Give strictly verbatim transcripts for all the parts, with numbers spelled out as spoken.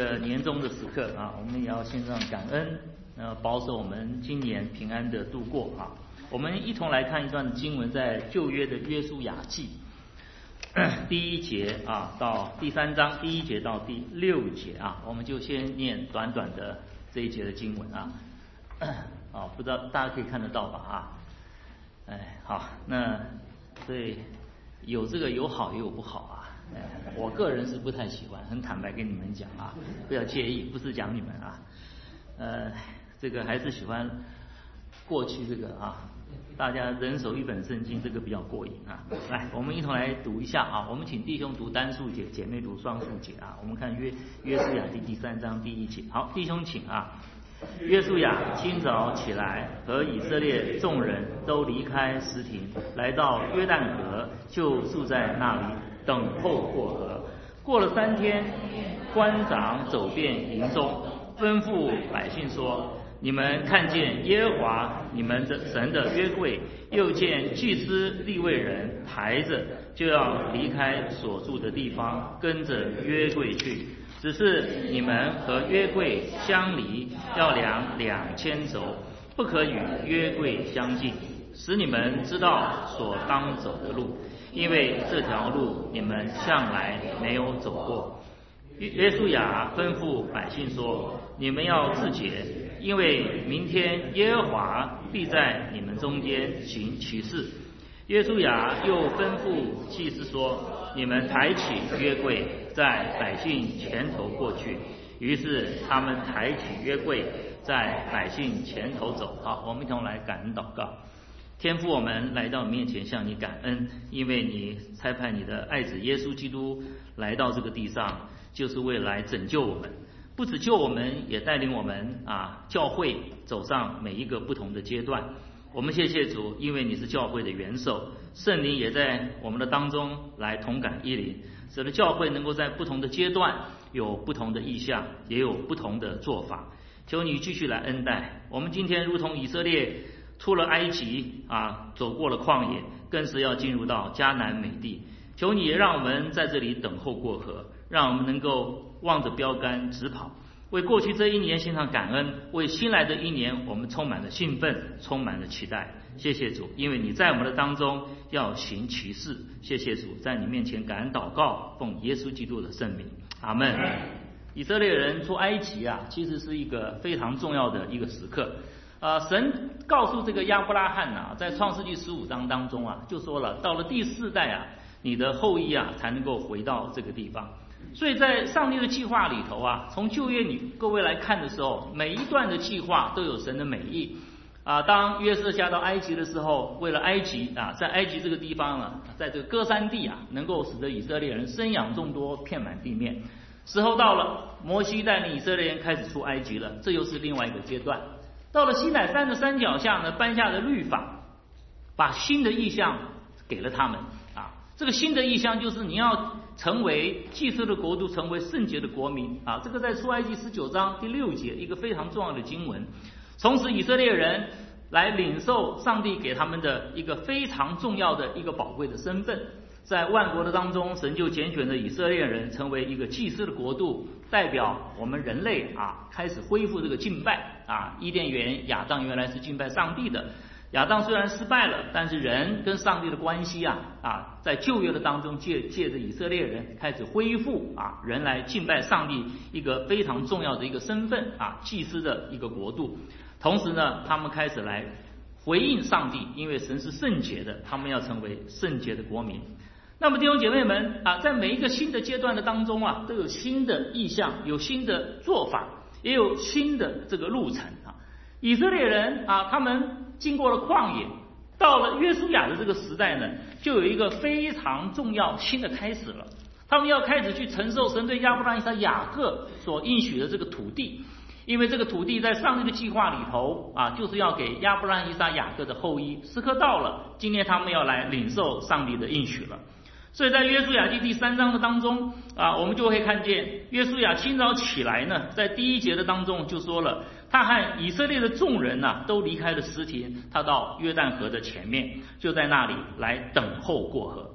个年终的时刻啊，我们也要献上感恩，呃，保守我们今年平安的度过啊。我们一同来看一段经文，在旧约的约书亚记第一节啊到第三章第一节到第六节啊，我们就先念短短的这一节的经文啊。啊，不知道大家可以看得到吧？啊，哎，好，那所以有这个有好也有不好啊。哎，我个人是不太喜欢，很坦白跟你们讲啊，不要介意，不是讲你们啊。呃，这个还是喜欢过去这个啊，大家人手一本圣经，这个比较过瘾啊。来，我们一同来读一下啊。我们请弟兄读单数节，姐妹读双数节啊。我们看约约书亚记第三章第一节。好，弟兄请啊。约书亚清早起来，和以色列众人都离开石亭，来到约旦河，就住在那里等候过河。过了三天，官长走遍营中，吩咐百姓说：你们看见耶和华你们的神的约柜，又见祭司利未人抬着，就要离开所住的地方，跟着约柜去。只是你们和约柜相离，要量两千肘，不可与约柜相近，使你们知道所当走的路，因为这条路你们向来没有走过。约书亚吩咐百姓说：你们要自洁，因为明天耶和华必在你们中间行奇事。约书亚又吩咐祭司说：你们抬起约柜，在百姓前头过去。于是他们抬起约柜，在百姓前头走。好，我们一同来感恩祷告。天父，我们来到你面前向你感恩，因为你差派你的爱子耶稣基督来到这个地上，就是为了来拯救我们，不只救我们，也带领我们啊教会走上每一个不同的阶段。我们谢谢主，因为你是教会的元首，圣灵也在我们的当中来同感一灵，使得教会能够在不同的阶段有不同的意向，也有不同的做法。求你继续来恩待我们。今天如同以色列出了埃及啊，走过了旷野，更是要进入到迦南美地。求你也让我们在这里等候过河，让我们能够望着标杆直跑，为过去这一年献上感恩，为新来的一年我们充满了兴奋，充满了期待。谢谢主，因为你在我们的当中要行奇事。谢谢主，在你面前感恩祷告，奉耶稣基督的圣名，阿们。以色列人出埃及啊，其实是一个非常重要的一个时刻。呃，神告诉这个亚伯拉罕啊，在创世纪十五章当中啊，就说了，到了第四代啊，你的后裔啊才能够回到这个地方。所以在上帝的计划里头啊，从旧约你各位来看的时候，每一段的计划都有神的美意啊。当约瑟下到埃及的时候，为了埃及啊，在埃及这个地方啊，在这个歌珊地啊，能够使得以色列人生养众多，遍满地面。时候到了，摩西带领以色列人开始出埃及了，这又是另外一个阶段。到了西乃山的山脚下呢，颁下了律法，把新的意象给了他们啊。这个新的意象就是你要成为祭司的国度，成为圣洁的国民啊。这个在出埃及十九章第六节一个非常重要的经文。从此以色列人来领受上帝给他们的一个非常重要的一个宝贵的身份。在万国的当中，神就拣选了以色列人成为一个祭司的国度，代表我们人类啊开始恢复这个敬拜啊。伊甸园亚当原来是敬拜上帝的，亚当虽然失败了，但是人跟上帝的关系啊啊，在旧约的当中借借着以色列人开始恢复啊，人来敬拜上帝一个非常重要的一个身份啊，祭司的一个国度。同时呢，他们开始来回应上帝，因为神是圣洁的，他们要成为圣洁的国民。那么弟兄姐妹们啊，在每一个新的阶段的当中啊，都有新的意向，有新的做法，也有新的这个路程啊。以色列人啊，他们经过了旷野，到了约书亚的这个时代呢，就有一个非常重要新的开始了。他们要开始去承受神对亚伯拉罕、以撒、雅各所应许的这个土地，因为这个土地在上帝的计划里头啊，就是要给亚伯拉罕、以撒、雅各的后裔。时刻到了，今天他们要来领受上帝的应许了。所以在约书亚记第三章的当中啊，我们就会看见约书亚清早起来呢，在第一节的当中就说了，他和以色列的众人啊都离开了石亭，他到约旦河的前面，就在那里来等候过河。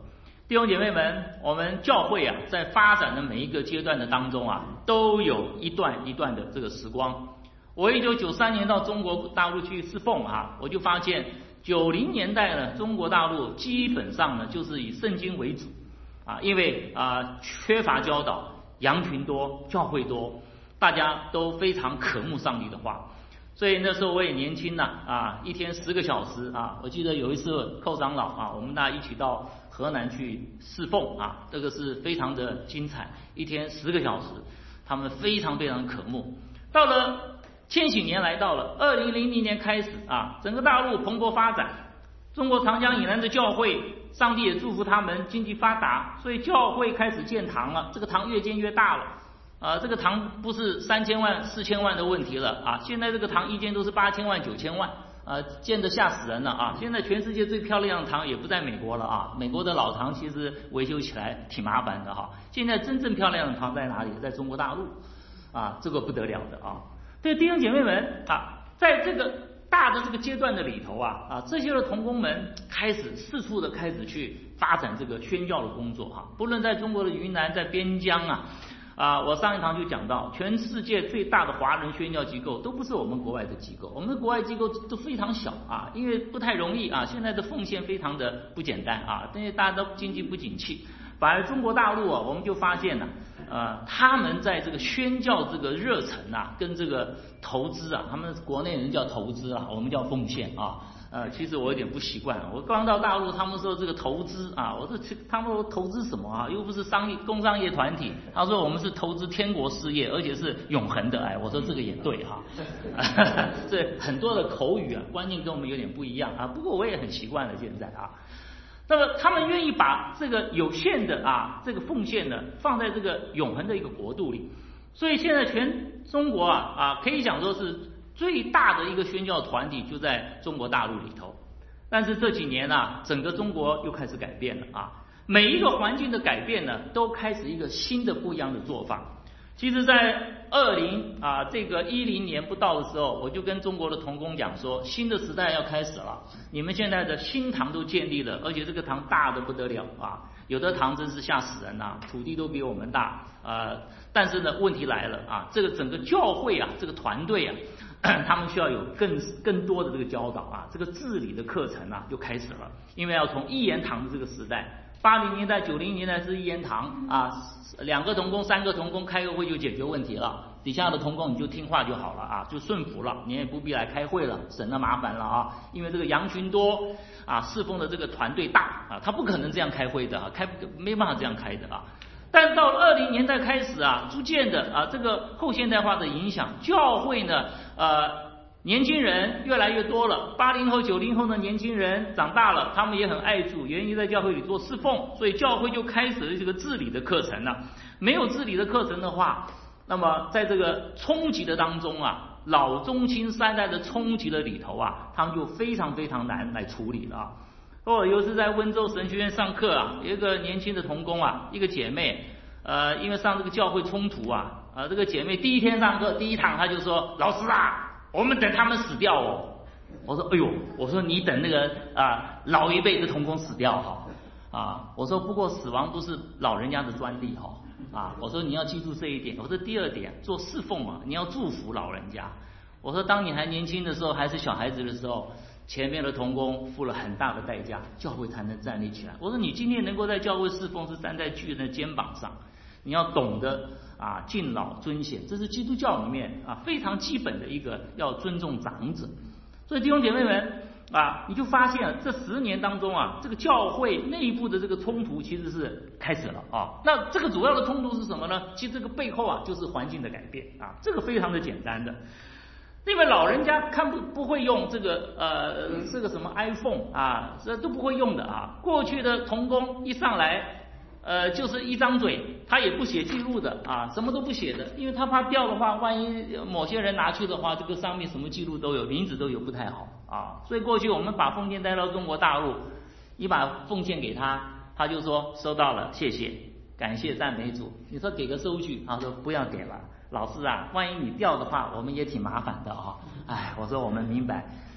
弟兄姐妹们，我们教会啊，在发展的每一个阶段的当中啊，都有一段一段的这个时光。我一九九三年到中国大陆去侍奉啊，我就发现九零年代呢，中国大陆基本上呢就是以圣经为主啊，因为啊缺乏教导，羊群多，教会多，大家都非常渴慕上帝的话。所以那时候我也年轻呐啊，一天十个小时啊，我记得有一次寇长老啊，我们大家一起到河南去侍奉啊，这个是非常的精彩，一天十个小时，他们非常非常渴慕。到了千禧年来到了二零零零年开始啊，整个大陆蓬勃发展，中国长江以南的教会，上帝也祝福他们经济发达，所以教会开始建堂了，这个堂越建越大了。啊，这个堂不是三千万、四千万的问题了啊！现在这个堂一间都是八千万、九千万，啊，建得吓死人了啊！现在全世界最漂亮的堂也不在美国了啊，美国的老堂其实维修起来挺麻烦的哈。现在真正漂亮的堂在哪里？在中国大陆，啊，这个不得了的啊！对弟兄姐妹们啊，在这个大的这个阶段的里头啊啊，这些的同工们开始四处的开始去发展这个宣教的工作哈，不论在中国的云南，在边疆啊。啊，我上一堂就讲到，全世界最大的华人宣教机构都不是我们国外的机构，我们的国外机构都非常小啊，因为不太容易啊，现在的奉献非常的不简单啊，因为大家都经济不景气，反而中国大陆啊，我们就发现了，呃，他们在这个宣教这个热忱啊，跟这个投资啊，他们国内人叫投资啊，我们叫奉献啊。呃，其实我有点不习惯。我刚到大陆，他们说这个投资啊，我说他们说投资什么啊？又不是商业工商业团体。他说我们是投资天国事业，而且是永恒的。哎，我说这个也对哈。这很多的口语啊，观念跟我们有点不一样啊。不过我也很习惯了现在啊。那么他们愿意把这个有限的啊这个奉献呢，放在这个永恒的一个国度里。所以现在全中国啊啊，可以讲说是最大的一个宣教团体就在中国大陆里头，但是这几年啊，整个中国又开始改变了啊，每一个环境的改变呢，都开始一个新的不一样的做法。其实，在二零啊这个一零年不到的时候，我就跟中国的同工讲说，新的时代要开始了，你们现在的新堂都建立了，而且这个堂大的不得了啊，有的堂真是吓死人呐，土地都比我们大啊，但是呢，问题来了啊，这个整个教会啊，这个团队啊。他们需要有更更多的这个教导啊，这个治理的课程啊就开始了，因为要从一言堂的这个时代，八零年代、九零年代是一言堂啊，两个同工、三个同工开个会就解决问题了，底下的同工你就听话就好了啊，就顺服了，你也不必来开会了，省了麻烦了啊，因为这个羊群多啊，侍奉的这个团队大啊，他不可能这样开会的啊，开没办法这样开的啊。但到了二零年代开始啊，逐渐的啊，这个后现代化的影响，教会呢，呃，年轻人越来越多了，八零后、九零后的年轻人长大了，他们也很爱主，愿意在教会里做侍奉，所以教会就开始了这个治理的课程了。没有治理的课程的话，那么在这个冲击的当中啊，老中青三代的冲击的里头啊，他们就非常非常难来处理了啊。哦，有次在温州神学院上课啊，有一个年轻的同工啊，一个姐妹，呃，因为上这个教会冲突啊，呃，这个姐妹第一天上课第一堂，她就说：“老师啊，我们等他们死掉哦。”我说：“哎呦，我说你等那个啊老一辈的同工死掉哈啊，我说不过死亡不是老人家的专利哈啊，我说你要记住这一点。我说第二点，做侍奉啊，你要祝福老人家。我说当你还年轻的时候，还是小孩子的时候。”前面的同工付了很大的代价，教会才能站立起来。我说你今天能够在教会侍奉，是站在巨人的肩膀上，你要懂得啊敬老尊贤，这是基督教里面啊非常基本的一个要尊重长者。所以弟兄姐妹们啊，你就发现啊，这十年当中啊，这个教会内部的这个冲突其实是开始了啊。那这个主要的冲突是什么呢？其实这个背后啊就是环境的改变啊，这个非常的简单的。因为老人家看不不会用这个呃这个什么 iPhone 啊，这都不会用的啊。过去的童工一上来，呃就是一张嘴，他也不写记录的啊，什么都不写的，因为他怕掉的话，万一某些人拿去的话，这个上面什么记录都有，名字都有，不太好啊。所以过去我们把奉献带到中国大陆，你把奉献给他，他就说收到了，谢谢，感谢赞美主。你说给个收据，他说不要给了。老师啊，万一你掉的话，我们也挺麻烦的啊。哎，我说我们明白，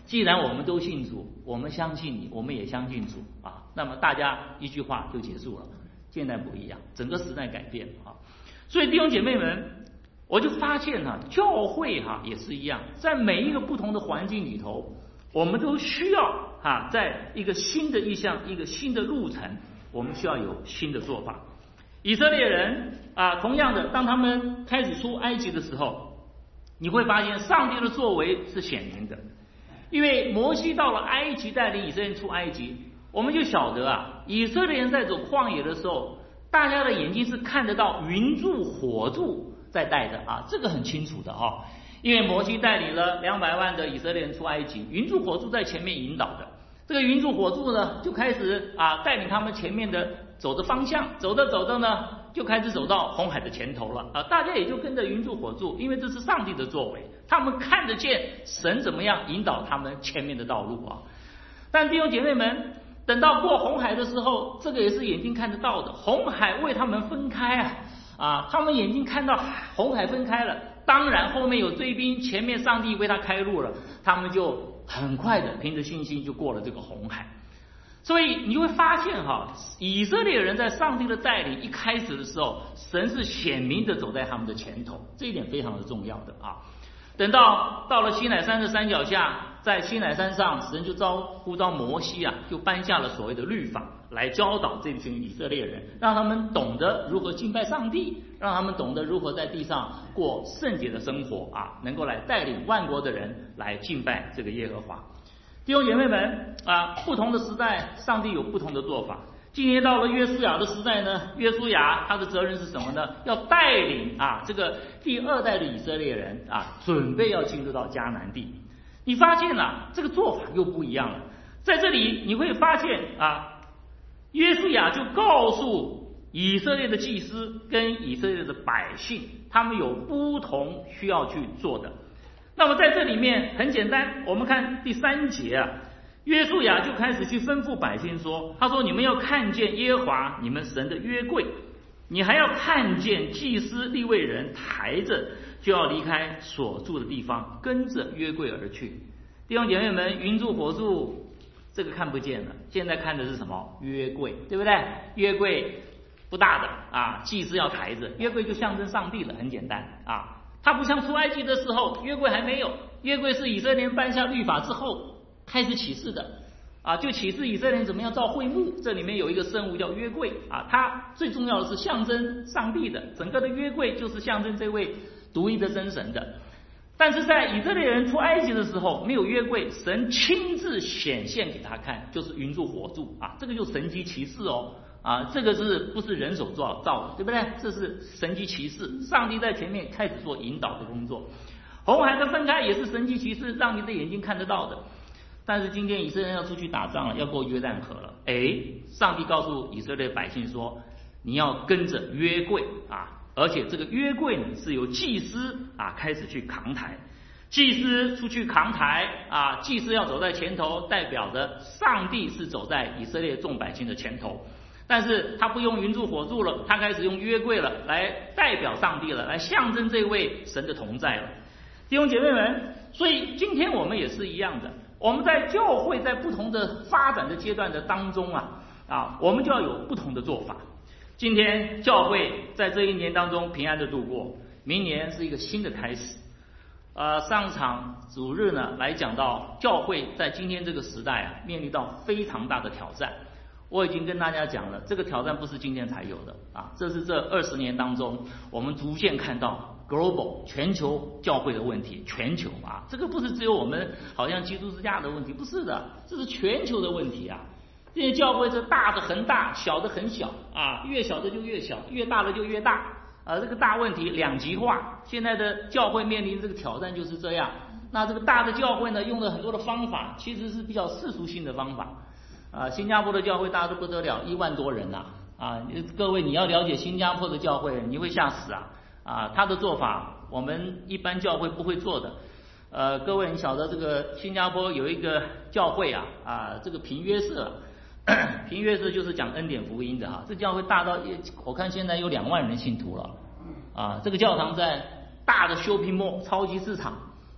既然我们都信主，我们相信你，我们也相信主啊，那么大家一句话就结束了。现在不一样，整个时代改变啊，所以弟兄姐妹们，我就发现哈，教会哈也是一样，在每一个不同的环境里头，我们都需要哈，在一个新的意象、一个新的路程，我们需要有新的做法。以色列人啊，同样的，当他们开始出埃及的时候，你会发现上帝的作为是显明的，因为摩西到了埃及带领以色列人出埃及，我们就晓得啊，以色列人在走旷野的时候，大家的眼睛是看得到云柱火柱在带的啊，这个很清楚的啊，因为摩西带领了两百万的以色列人出埃及，云柱火柱在前面引导的，这个云柱火柱呢就开始啊带领他们前面的走的方向，走着走着呢就开始走到红海的前头了啊，大家也就跟着云柱火柱，因为这是上帝的作为，他们看得见神怎么样引导他们前面的道路啊。但弟兄姐妹们，等到过红海的时候，这个也是眼睛看得到的，红海为他们分开啊啊，他们眼睛看到红海分开了，当然后面有追兵，前面上帝为他开路了，他们就很快的凭着信心就过了这个红海。所以你会发现哈，以色列人在上帝的带领一开始的时候，神是显明的走在他们的前头，这一点非常的重要的啊。等到到了西乃山的山脚下，在西乃山上，神就召呼召摩西啊，就颁下了所谓的律法，来教导这群以色列人，让他们懂得如何敬拜上帝，让他们懂得如何在地上过圣洁的生活啊，能够来带领万国的人来敬拜这个耶和华。弟兄姐妹们啊，不同的时代，上帝有不同的做法。今年到了约书亚的时代呢，约书亚他的责任是什么呢？要带领啊这个第二代的以色列人啊，准备要进入到迦南地。你发现啊，这个做法又不一样了。在这里你会发现啊，约书亚就告诉以色列的祭司跟以色列的百姓，他们有不同需要去做的。那么在这里面很简单，我们看第三节啊，约书亚就开始去吩咐百姓说，他说你们要看见耶和华你们神的约柜，你还要看见祭司利未人抬着，就要离开所住的地方，跟着约柜而去。弟兄姐妹们，云柱火柱这个看不见了，现在看的是什么？约柜，对不对？约柜不大的啊，祭司要抬着，约柜就象征上帝了，很简单啊。它不像出埃及的时候，约柜还没有，约柜是以色列人颁下律法之后开始启示的啊，就启示以色列人怎么样造会幕，这里面有一个圣物叫约柜啊，它最重要的是象征上帝的，整个的约柜就是象征这位独一的真神的。但是在以色列人出埃及的时候没有约柜，神亲自显现给他看，就是云柱火柱啊，这个就神迹奇事哦啊，这个是不是人手造造的，对不对？这是神迹奇事，上帝在前面开始做引导的工作。红海的分开也是神迹奇事，让你的眼睛看得到的。但是今天以色列人要出去打仗了，要过约旦河了，哎，上帝告诉以色列百姓说，你要跟着约柜啊，而且这个约柜呢是由祭司啊开始去扛抬，祭司出去扛抬啊，祭司要走在前头，代表着上帝是走在以色列众百姓的前头。但是他不用云柱火柱了，他开始用约柜了，来代表上帝了，来象征这位神的同在了。弟兄姐妹们，所以今天我们也是一样的，我们在教会在不同的发展的阶段的当中啊啊，我们就要有不同的做法。今天教会在这一年当中平安的度过，明年是一个新的开始。呃，上场主日呢来讲到教会在今天这个时代啊，面临到非常大的挑战。我已经跟大家讲了，这个挑战不是今天才有的啊，这是这二十年当中我们逐渐看到 global 全球教会的问题，全球啊，这个不是只有我们好像基督之家的问题，不是的，这是全球的问题啊。这些教会是大的很大，小的很小啊，越小的就越小，越大的就越大啊，这个大问题两极化，现在的教会面临这个挑战就是这样。那这个大的教会呢，用了很多的方法，其实是比较世俗性的方法。啊，新加坡的教会大家都不得了，一万多人呐、啊！啊，各位你要了解新加坡的教会，你会吓死啊！啊，他的做法我们一般教会不会做的。呃，各位你晓得这个新加坡有一个教会啊啊，这个平约社，平约社就是讲恩典福音的哈、啊，这教会大到我看现在有两万人信徒了。啊，这个教堂在大的 shopping mall 超级市场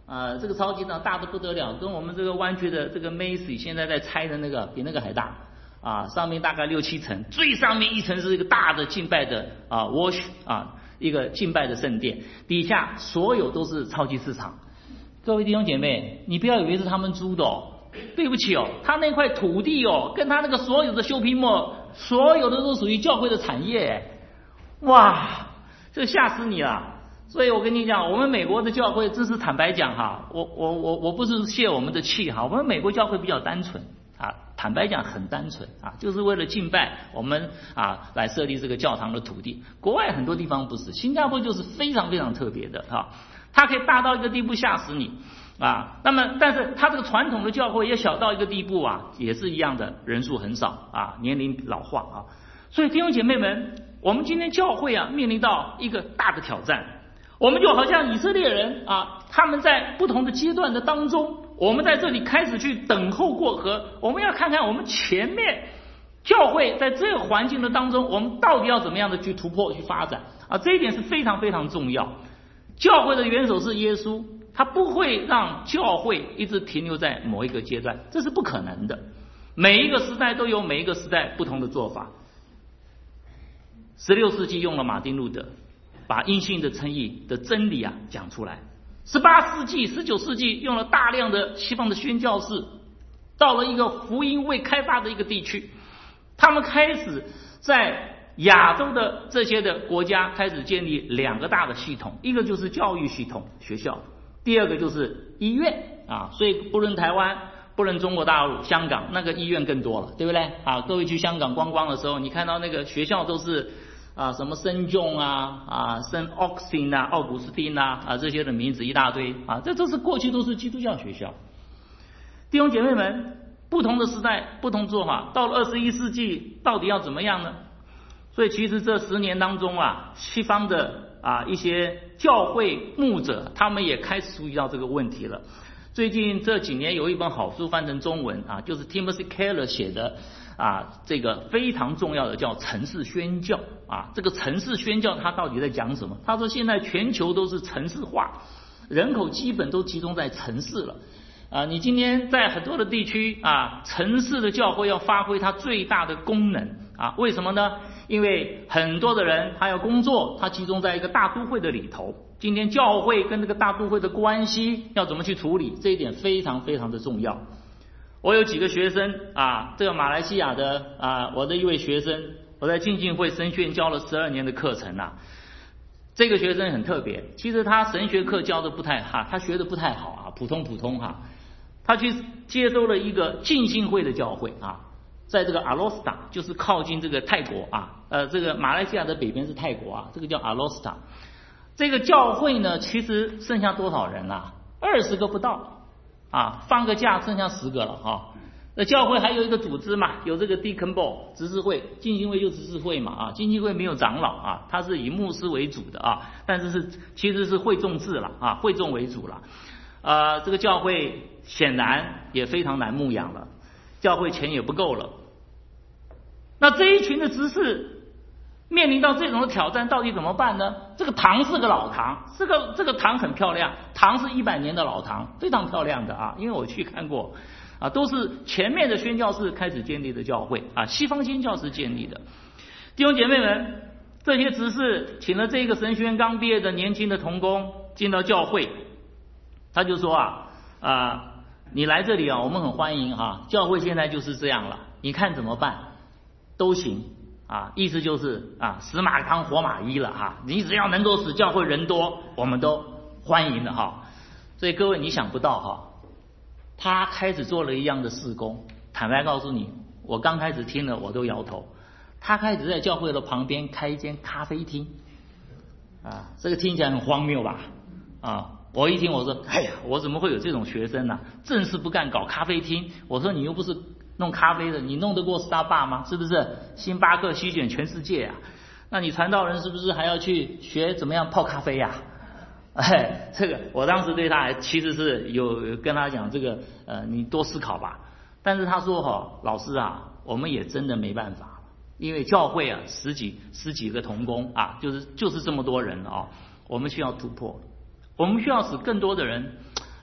啊，这个超级市场大的不得了，跟我们这个湾区的这个 Macy 现在在拆的那个比那个还大啊，上面大概六七层，最上面一层是一个大的敬拜的啊 Wash 啊，一个敬拜的圣殿，底下所有都是超级市场。各位弟兄姐妹，你不要以为是他们租的哦，对不起哦，他那块土地哦，跟他那个所有的shopping mall，所有的都属于教会的产业，哇，这吓死你了。所以我跟你讲，我们美国的教会，这是坦白讲哈，我我我我不是泄我们的气哈，我们美国教会比较单纯啊，坦白讲很单纯啊，就是为了敬拜我们啊来设立这个教堂的土地。国外很多地方不是，新加坡就是非常非常特别的哈，它可以大到一个地步吓死你啊。那么但是它这个传统的教会也小到一个地步啊，也是一样的，人数很少啊，年龄老化啊。所以弟兄姐妹们，我们今天教会啊面临到一个大的挑战。我们就好像以色列人啊，他们在不同的阶段的当中，我们在这里开始去等候过河，我们要看看我们前面教会在这个环境的当中，我们到底要怎么样的去突破去发展啊，这一点是非常非常重要。教会的元首是耶稣，他不会让教会一直停留在某一个阶段，这是不可能的。每一个时代都有每一个时代不同的做法。十六世纪用了马丁路德，把因信的称义的真理啊讲出来。十八世纪、十九世纪用了大量的西方的宣教士，到了一个福音未开发的一个地区，他们开始在亚洲的这些的国家开始建立两个大的系统，一个就是教育系统学校，第二个就是医院啊。所以不论台湾，不论中国大陆、香港，那个医院更多了，对不对啊？各位去香港观光的时候，你看到那个学校都是啊，什么圣john啊，啊，圣奥克辛啊，奥古斯丁啊，啊，这些的名字一大堆啊，这都是过去都是基督教学校。弟兄姐妹们，不同的时代，不同做法，到了二十一世纪，到底要怎么样呢？所以其实这十年当中啊，西方的啊一些教会牧者，他们也开始注意到这个问题了。最近这几年有一本好书翻成中文啊，就是 Timothy Keller 写的。啊，这个非常重要的叫城市宣教啊，这个城市宣教它到底在讲什么？他说现在全球都是城市化，人口基本都集中在城市了啊。你今天在很多的地区啊，城市的教会要发挥它最大的功能啊，为什么呢？因为很多的人他要工作，他集中在一个大都会的里头。今天教会跟这个大都会的关系要怎么去处理，这一点非常非常的重要。我有几个学生啊，这个马来西亚的啊，我的一位学生，我在浸信会神学教了十二年的课程啊。这个学生很特别，其实他神学课教的不太哈，他学的不太好啊，普通普通哈。他去接收了一个浸信会的教会啊，在这个阿罗斯塔，就是靠近这个泰国啊，呃，这个马来西亚的北边是泰国啊，这个叫阿罗斯塔。这个教会呢，其实剩下多少人啊？二十个不到。啊，放个假剩下十个了哈、啊。那教会还有一个组织嘛，有这个 Deacon Board 执事会，浸信会就执事会嘛啊，浸信会没有长老啊，它是以牧师为主的啊，但是是其实是会众制了啊，会众为主了。呃，这个教会显然也非常难牧养了，教会钱也不够了。那这一群的执事面临到这种的挑战，到底怎么办呢？这个堂是个老堂，这个这个堂很漂亮，堂是一百年的老堂，非常漂亮的啊，因为我去看过啊，都是前面的宣教士开始建立的教会啊，西方宣教士建立的。弟兄姐妹们，这些执事请了这个神学院刚毕业的年轻的同工进到教会，他就说啊啊，你来这里啊，我们很欢迎啊，教会现在就是这样了，你看怎么办？都行。啊，意思就是啊，死马当活马医了哈、啊，你只要能够使教会人多，我们都欢迎的哈、啊。所以各位你想不到哈、啊，他开始做了一样的事工。坦白告诉你，我刚开始听了我都摇头。他开始在教会的旁边开一间咖啡厅，啊，这个听起来很荒谬吧？啊，我一听我说，哎呀，我怎么会有这种学生呢、啊？正事不干搞咖啡厅？我说你又不是弄咖啡的，你弄得过 Starbucks 吗？是不是？星巴克席卷全世界啊！那你传道人是不是还要去学怎么样泡咖啡呀、啊？哎，这个我当时对他其实是有跟他讲这个，呃，你多思考吧。但是他说哈、哦，老师啊，我们也真的没办法，因为教会啊十几十几个同工啊，就是就是这么多人啊、哦，我们需要突破，我们需要使更多的人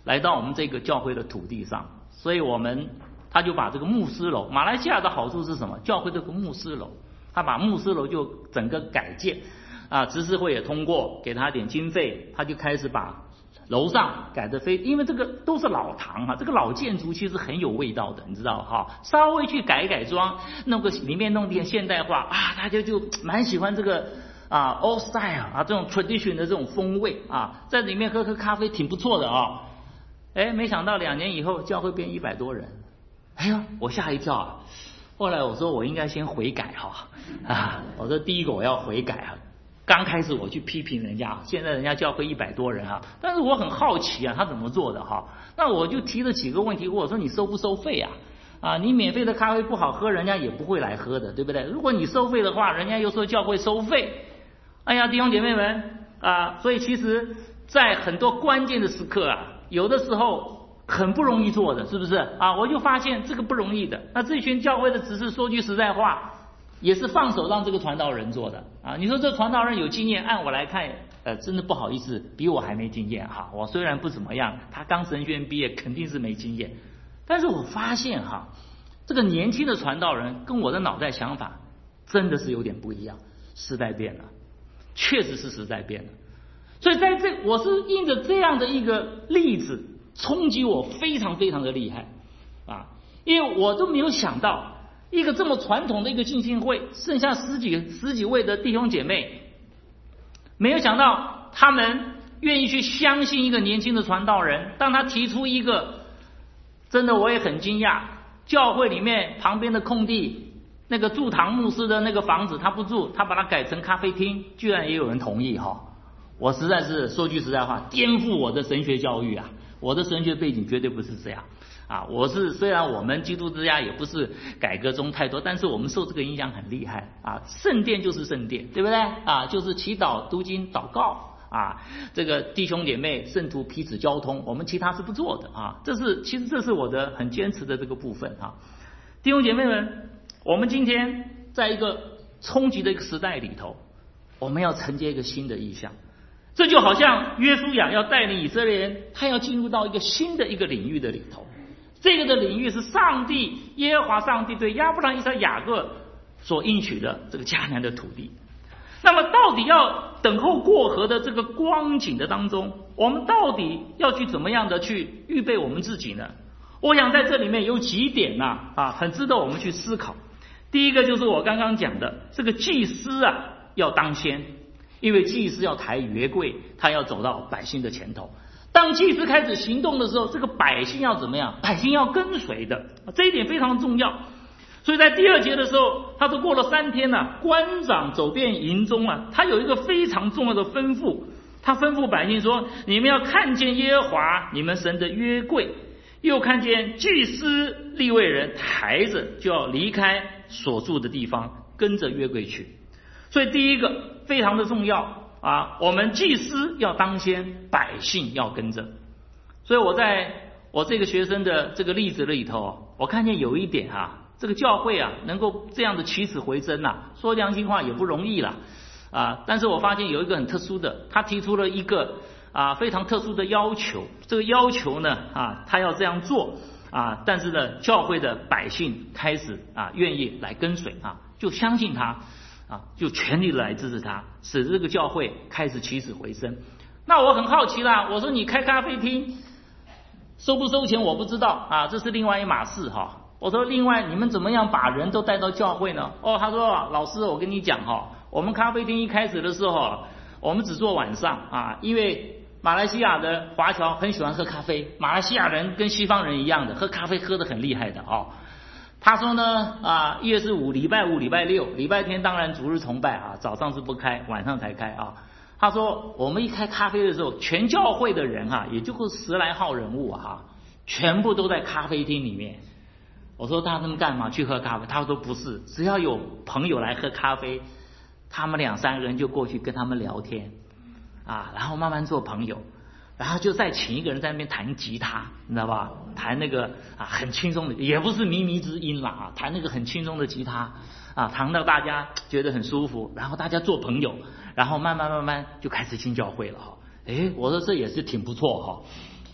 来到我们这个教会的土地上，所以我们他就把这个牧师楼，马来西亚的好处是什么？教会这个牧师楼，他把牧师楼就整个改建，啊，执事会也通过，给他点经费，他就开始把楼上改得非，因为这个都是老堂啊，这个老建筑其实很有味道的，你知道哈，稍微去改一改装，弄个里面弄点现代化啊，大家就蛮喜欢这个啊 old style 啊这种 tradition 的这种风味啊，在里面喝喝咖啡挺不错的啊。哎，没想到两年以后教会变一百多人，哎呀，我吓一跳啊！后来我说我应该先悔改哈啊，我说第一个我要悔改啊。刚开始我去批评人家，现在人家教会一百多人啊，但是我很好奇啊，他怎么做的哈？那我就提了几个问题，我说你收不收费啊？啊，你免费的咖啡不好喝，人家也不会来喝的，对不对？如果你收费的话，人家又说教会收费，哎呀，弟兄姐妹们啊，所以其实在很多关键的时刻啊，有的时候很不容易做的，是不是啊？我就发现这个不容易的。那这群教会的执事说句实在话，也是放手让这个传道人做的啊！你说这传道人有经验，按我来看，呃，真的不好意思，比我还没经验哈。我虽然不怎么样，他刚神学院毕业，肯定是没经验。但是我发现哈，这个年轻的传道人跟我的脑袋想法真的是有点不一样。时代变了，确实是时代变了。所以在这，我是印着这样的一个例子冲击我非常非常的厉害啊，因为我都没有想到。一个这么传统的一个浸信会，剩下十几十几位的弟兄姐妹，没有想到他们愿意去相信一个年轻的传道人。当他提出一个，真的我也很惊讶，教会里面旁边的空地，那个驻堂牧师的那个房子他不住，他把它改成咖啡厅，居然也有人同意哈！我实在是说句实在话，颠覆我的神学教育啊！我的神学背景绝对不是这样。啊，我是虽然我们基督之家也不是改革中太多，但是我们受这个影响很厉害啊。圣殿就是圣殿，对不对啊？就是祈祷、读经、祷告啊。这个弟兄姐妹、圣徒彼此交通，我们其他是不做的啊。这是其实这是我的很坚持的这个部分啊。弟兄姐妹们，我们今天在一个冲击的一个时代里头，我们要承接一个新的意象。这就好像约书亚要带领以色列人，他要进入到一个新的一个领域的里头。这个的领域是上帝耶和华上帝对亚伯兰、以撒、雅各所应许的这个迦南的土地。那么到底要等候过河的这个光景的当中，我们到底要去怎么样的去预备我们自己呢？我想在这里面有几点呐 啊, 啊，很值得我们去思考。第一个就是我刚刚讲的，这个祭司啊要当先，因为祭司要抬约柜，他要走到百姓的前头。当祭司开始行动的时候，这个百姓要怎么样？百姓要跟随的，这一点非常重要。所以在第二节的时候，他说过了三天呢、啊，官长走遍营中啊，他有一个非常重要的吩咐，他吩咐百姓说：你们要看见耶和华你们神的约柜，又看见祭司利未人抬着，就要离开所住的地方，跟着约柜去。所以第一个非常的重要。啊，我们祭司要当先，百姓要跟着。所以我在我这个学生的这个例子里头，我看见有一点啊，这个教会啊能够这样的起死回生啊，说良心话也不容易啦啊。但是我发现有一个很特殊的，他提出了一个啊非常特殊的要求。这个要求呢啊，他要这样做啊，但是呢，教会的百姓开始啊愿意来跟随啊，就相信他。啊，就全力来支持他，使这个教会开始起死回生。那我很好奇啦，我说你开咖啡厅收不收钱我不知道啊，这是另外一码事哈。我说另外你们怎么样把人都带到教会呢？哦，他说老师我跟你讲哈，我们咖啡厅一开始的时候，我们只做晚上啊，因为马来西亚的华侨很喜欢喝咖啡，马来西亚人跟西方人一样的，喝咖啡喝得很厉害的哦。他说呢啊，一月十五礼拜五、礼拜六、礼拜天当然主日崇拜啊，早上是不开，晚上才开啊。他说我们一开咖啡的时候，全教会的人哈、啊，也就是十来号人物哈、啊，全部都在咖啡厅里面。我说他们干嘛去喝咖啡？他说不是，只要有朋友来喝咖啡，他们两三个人就过去跟他们聊天啊，然后慢慢做朋友。然后就再请一个人在那边弹吉他，你知道吧？弹那个啊很轻松的，也不是靡靡之音啦啊，弹那个很轻松的吉他啊，弹到大家觉得很舒服，然后大家做朋友，然后慢慢慢慢就开始进教会了哈。诶，我说这也是挺不错哈。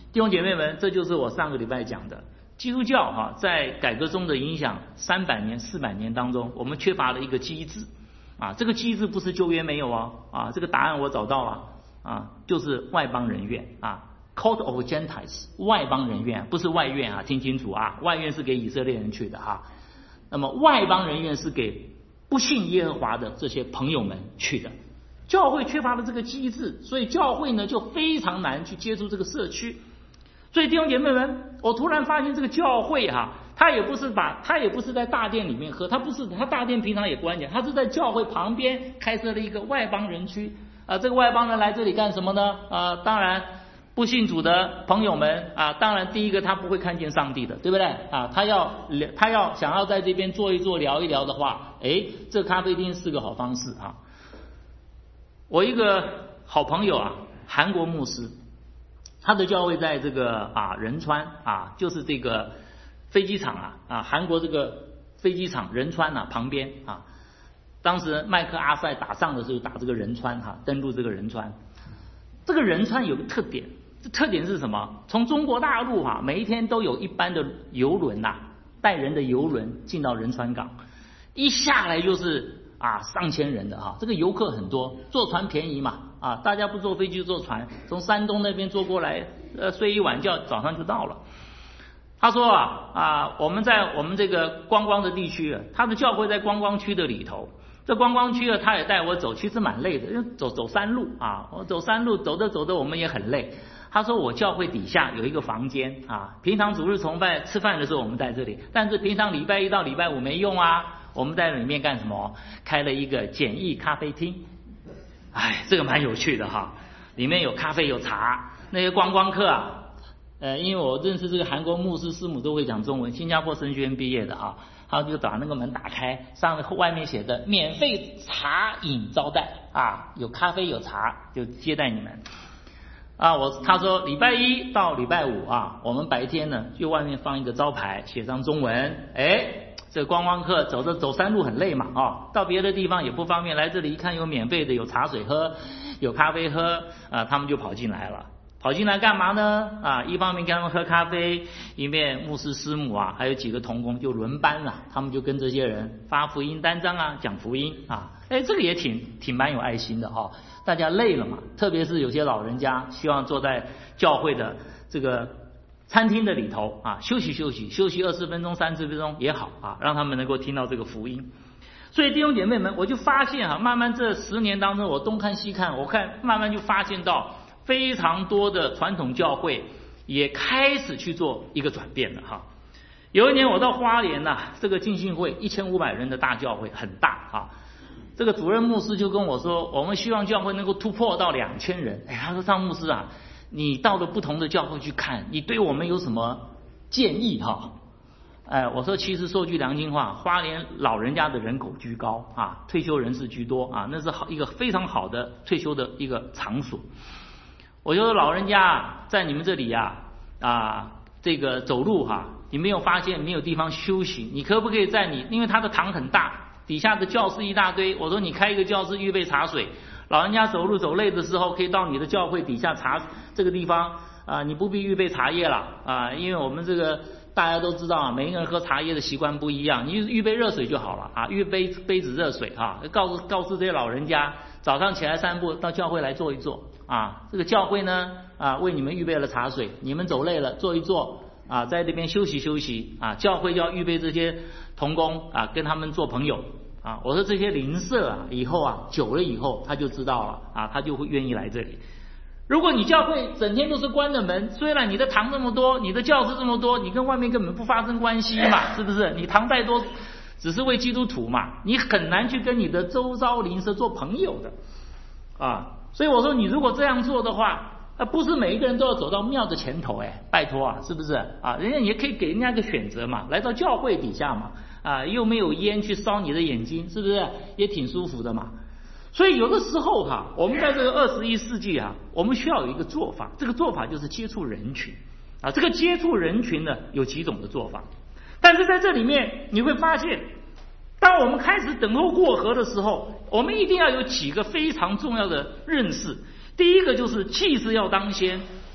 弟兄姐妹们，这就是我上个礼拜讲的，基督教哈、啊、在改革中的影响三百年、四百年当中，我们缺乏了一个机制啊，这个机制不是旧约没有啊啊，这个答案我找到了啊，就是外邦人院啊 ，Court of Gentiles， 外邦人院不是外院啊，听清楚啊，外院是给以色列人去的哈、啊，那么外邦人院是给不信耶和华的这些朋友们去的。教会缺乏了这个机制，所以教会呢就非常难去接触这个社区。所以弟兄姐妹们，我突然发现这个教会哈、啊，他也不是把，他也不是在大殿里面喝，他不是，他大殿平常也关起来，他是在教会旁边开设了一个外邦人区啊。这个外邦人来这里干什么呢？啊，当然不信主的朋友们啊，当然第一个他不会看见上帝的，对不对啊？他要他要想要在这边坐一坐聊一聊的话，哎，这咖啡厅是个好方式啊。我一个好朋友啊，韩国牧师。他的教会在这个啊仁川啊，就是这个飞机场啊啊，韩国这个飞机场仁川啊旁边啊，当时麦克阿瑟打仗的时候打这个仁川哈、啊，登陆这个仁川。这个仁川有个特点，这特点是什么？从中国大陆哈、啊，每一天都有一班的游轮呐、啊，带人的游轮进到仁川港，一下来就是啊上千人的哈、啊，这个游客很多，坐船便宜嘛。啊，大家不坐飞机坐船，从山东那边坐过来，呃，睡一晚觉，早上就到了。他说啊啊，我们在我们这个观光的地区，他的教会在观光区的里头。这观光区啊，他也带我走，其实蛮累的，因为走走山路啊，我走山路走着走着我们也很累。他说我教会底下有一个房间啊，平常主日崇拜吃饭的时候我们在这里，但是平常礼拜一到礼拜五没用啊，我们在里面干什么？开了一个简易咖啡厅。哎，这个蛮有趣的哈，里面有咖啡有茶，那些观光客啊，呃，因为我认识这个韩国牧师师母都会讲中文，新加坡神学院毕业的哈，他就把那个门打开，上面外面写的免费茶饮招待啊，有咖啡有茶就接待你们啊。我他说礼拜一到礼拜五啊，我们白天呢就外面放一个招牌，写上中文，哎。这观光客走着走山路很累嘛啊，到别的地方也不方便，来这里一看有免费的，有茶水喝，有咖啡喝啊，他们就跑进来了。跑进来干嘛呢？啊，一方面跟他们喝咖啡，一面牧师师母啊，还有几个同工就轮班了、啊，他们就跟这些人发福音单张啊，讲福音啊，哎，这个也挺挺蛮有爱心的哈、哦。大家累了嘛，特别是有些老人家希望坐在教会的这个。餐厅的里头啊，休息休息，休息二十分钟、三十分钟也好啊，让他们能够听到这个福音。所以弟兄姐妹们，我就发现啊，慢慢这十年当中，我东看西看，我看慢慢就发现到非常多的传统教会也开始去做一个转变了哈。有一年我到花莲呐、啊，这个浸信会一千五百人的大教会很大啊，这个主任牧师就跟我说，我们希望教会能够突破到两千人。哎，他说张牧师啊。你到了不同的教会去看，你对我们有什么建议哈？哎，我说其实说句良心话，花莲老人家的人口居高啊，退休人士居多啊，那是好一个非常好的退休的一个场所。我就说老人家在你们这里呀 啊, 啊，这个走路哈、啊，你没有发现没有地方休息，你可不可以在你，因为他的堂很大，底下的教室一大堆，我说你开一个教室预备茶水。老人家走路走累的时候，可以到你的教会底下茶这个地方啊，你不必预备茶叶了啊，因为我们这个大家都知道啊，每一个人喝茶叶的习惯不一样，你预备热水就好了啊，预备杯子热水啊，告诉告诉这些老人家，早上起来散步到教会来坐一坐啊，这个教会呢啊为你们预备了茶水，你们走累了坐一坐啊，在这边休息休息啊，教会就要预备这些同工啊，跟他们做朋友。啊，我说这些邻舍啊，以后啊久了以后他就知道了啊，他就会愿意来这里。如果你教会整天都是关着门，虽然你的堂这么多，你的教室这么多，你跟外面根本不发生关系嘛，是不是？你堂再多，只是为基督徒嘛，你很难去跟你的周遭邻舍做朋友的啊。所以我说，你如果这样做的话，啊，不是每一个人都要走到庙的前头，哎，拜托啊，是不是啊？人家也可以给人家一个选择嘛，来到教会底下嘛。啊，又没有烟去烧你的眼睛，是不是也挺舒服的嘛？所以有的时候哈、啊，我们在这个二十一世纪啊，我们需要有一个做法，这个做法就是接触人群啊。这个接触人群呢，有几种的做法，但是在这里面你会发现，当我们开始等候过河的时候，我们一定要有几个非常重要的认识。第一个就是气势要当先，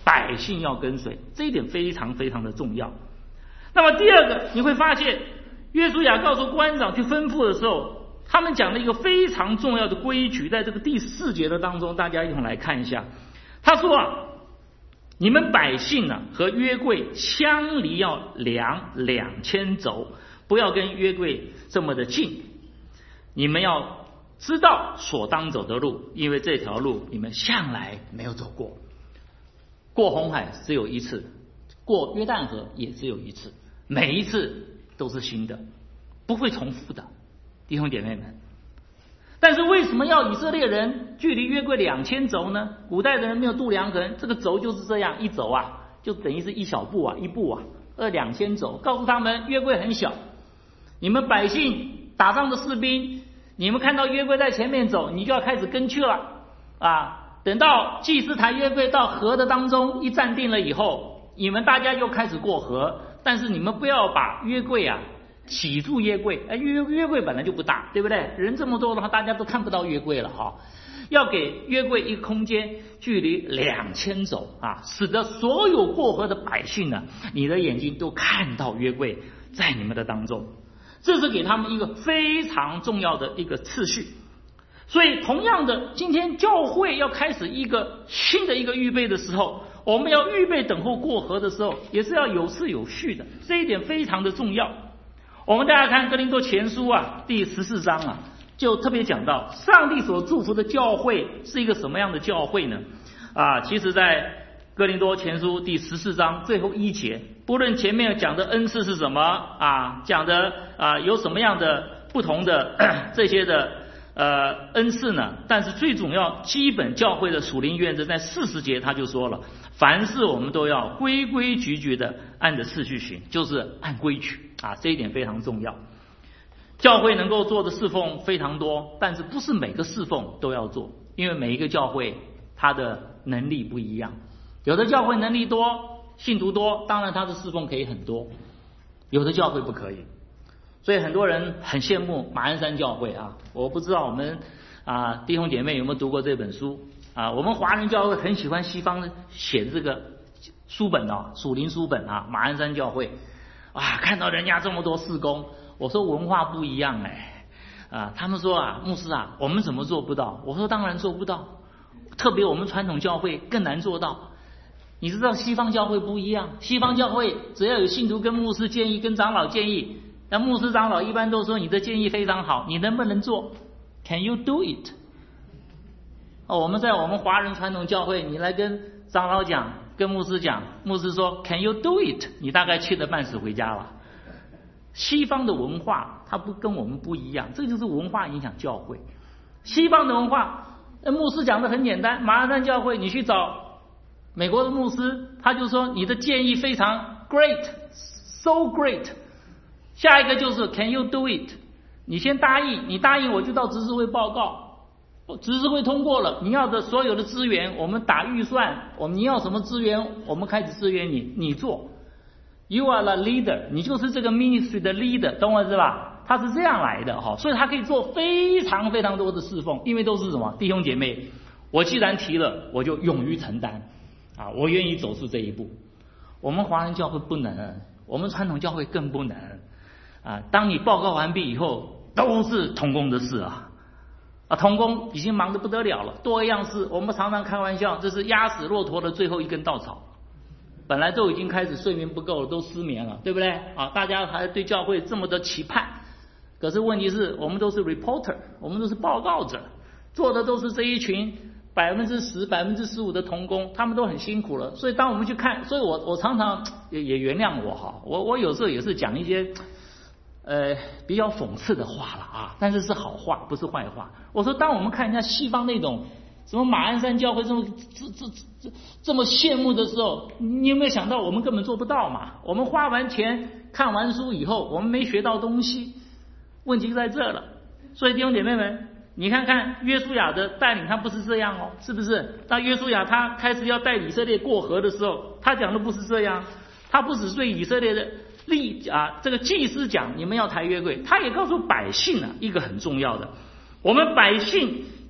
百姓要跟随，这一点非常非常的重要。那么第二个，你会发现约书亚告诉官长去吩咐的时候，他们讲了一个非常重要的规矩，在这个第四节的当中，大家一同来看一下。他说啊，你们百姓啊和约柜相离要量两千肘，不要跟约柜这么的近。你们要知道所当走的路，因为这条路你们向来没有走过。过红海只有一次，过约旦河也只有一次，每一次都是新的，不会重复的，弟兄姐妹们。但是为什么要以色列人距离约柜两千肘呢？古代的人没有度量衡，这个肘就是这样，一肘啊，就等于是一小步啊，一步啊，二两千肘。告诉他们约柜很小，你们百姓打仗的士兵，你们看到约柜在前面走，你就要开始跟去了啊。等到祭司抬约柜到河的当中一站定了以后，你们大家又开始过河，但是你们不要把约柜啊挤住约柜，哎，约约柜本来就不大，对不对？人这么多的话，大家都看不到约柜了哈。要给约柜一个空间，距离两千肘啊，使得所有过河的百姓呢，你的眼睛都看到约柜在你们的当中。这是给他们一个非常重要的一个次序。所以同样的，今天教会要开始一个新的一个预备的时候，我们要预备等候过河的时候，也是要有次有序的，这一点非常的重要。我们大家看哥林多前书啊第十四章啊，就特别讲到上帝所祝福的教会是一个什么样的教会呢？啊，其实在哥林多前书第十四章最后一节，不论前面讲的恩赐是什么啊，讲的啊有什么样的不同的这些的呃恩赐呢，但是最重要基本教会的属灵原则在四十节他就说了，凡事我们都要规规矩矩的按着次序行，就是按规矩啊，这一点非常重要。教会能够做的侍奉非常多，但是不是每个侍奉都要做，因为每一个教会它的能力不一样，有的教会能力多，信徒多，当然他的侍奉可以很多，有的教会不可以。所以很多人很羡慕马鞍山教会啊，我不知道我们啊弟兄姐妹有没有读过这本书啊？我们华人教会很喜欢西方写这个书本啊，属灵书本啊，马鞍山教会啊，看到人家这么多事工，我说文化不一样哎啊，他们说啊，牧师啊，我们怎么做不到？我说当然做不到，特别我们传统教会更难做到。你知道西方教会不一样，西方教会只要有信徒跟牧师建议，跟长老建议，那牧师长老一般都说你的建议非常好，你能不能做 ？Can you do it？ 哦，我们在我们华人传统教会，你来跟长老讲，跟牧师讲，牧师说 Can you do it？ 你大概气得半死回家了。西方的文化它不跟我们不一样，这就是文化影响教会。西方的文化，牧师讲的很简单，马鞍山教会你去找美国的牧师，他就说你的建议非常 great so great， 下一个就是 can you do it， 你先答应，你答应我就到执事会报告，执事会通过了，你要的所有的资源我们打预算，我们你要什么资源我们开始支援你，你做 you are the leader， 你就是这个 ministry 的 leader， 懂我是吧？他是这样来的哈，所以他可以做非常非常多的侍奉，因为都是什么弟兄姐妹，我既然提了我就勇于承担啊，我愿意走出这一步。我们华人教会不能，我们传统教会更不能啊！当你报告完毕以后，都是同工的事啊啊！同工已经忙得不得了了，多样事。我们常常开玩笑，这是压死骆驼的最后一根稻草。本来都已经开始睡眠不够了，都失眠了，对不对啊？大家还对教会这么的期盼，可是问题是我们都是 reporter， 我们都是报告者，做的都是这一群百分之十、百分之十五的同工，他们都很辛苦了。所以当我们去看，所以我我常常也也原谅我哈，我我有时候也是讲一些呃比较讽刺的话了啊，但是是好话，不是坏话。我说，当我们看人家西方那种什么马鞍山教会这么这这这这么羡慕的时候，你有没有想到我们根本做不到嘛？我们花完钱看完书以后，我们没学到东西，问题在这了。所以弟兄姐妹们，你看看约书亚的带领，他不是这样哦，是不是？当约书亚他开始要带以色列过河的时候，他讲的不是这样，他不只对以色列的立啊这个祭司讲你们要抬约柜，他也告诉百姓啊一个很重要的，我们百姓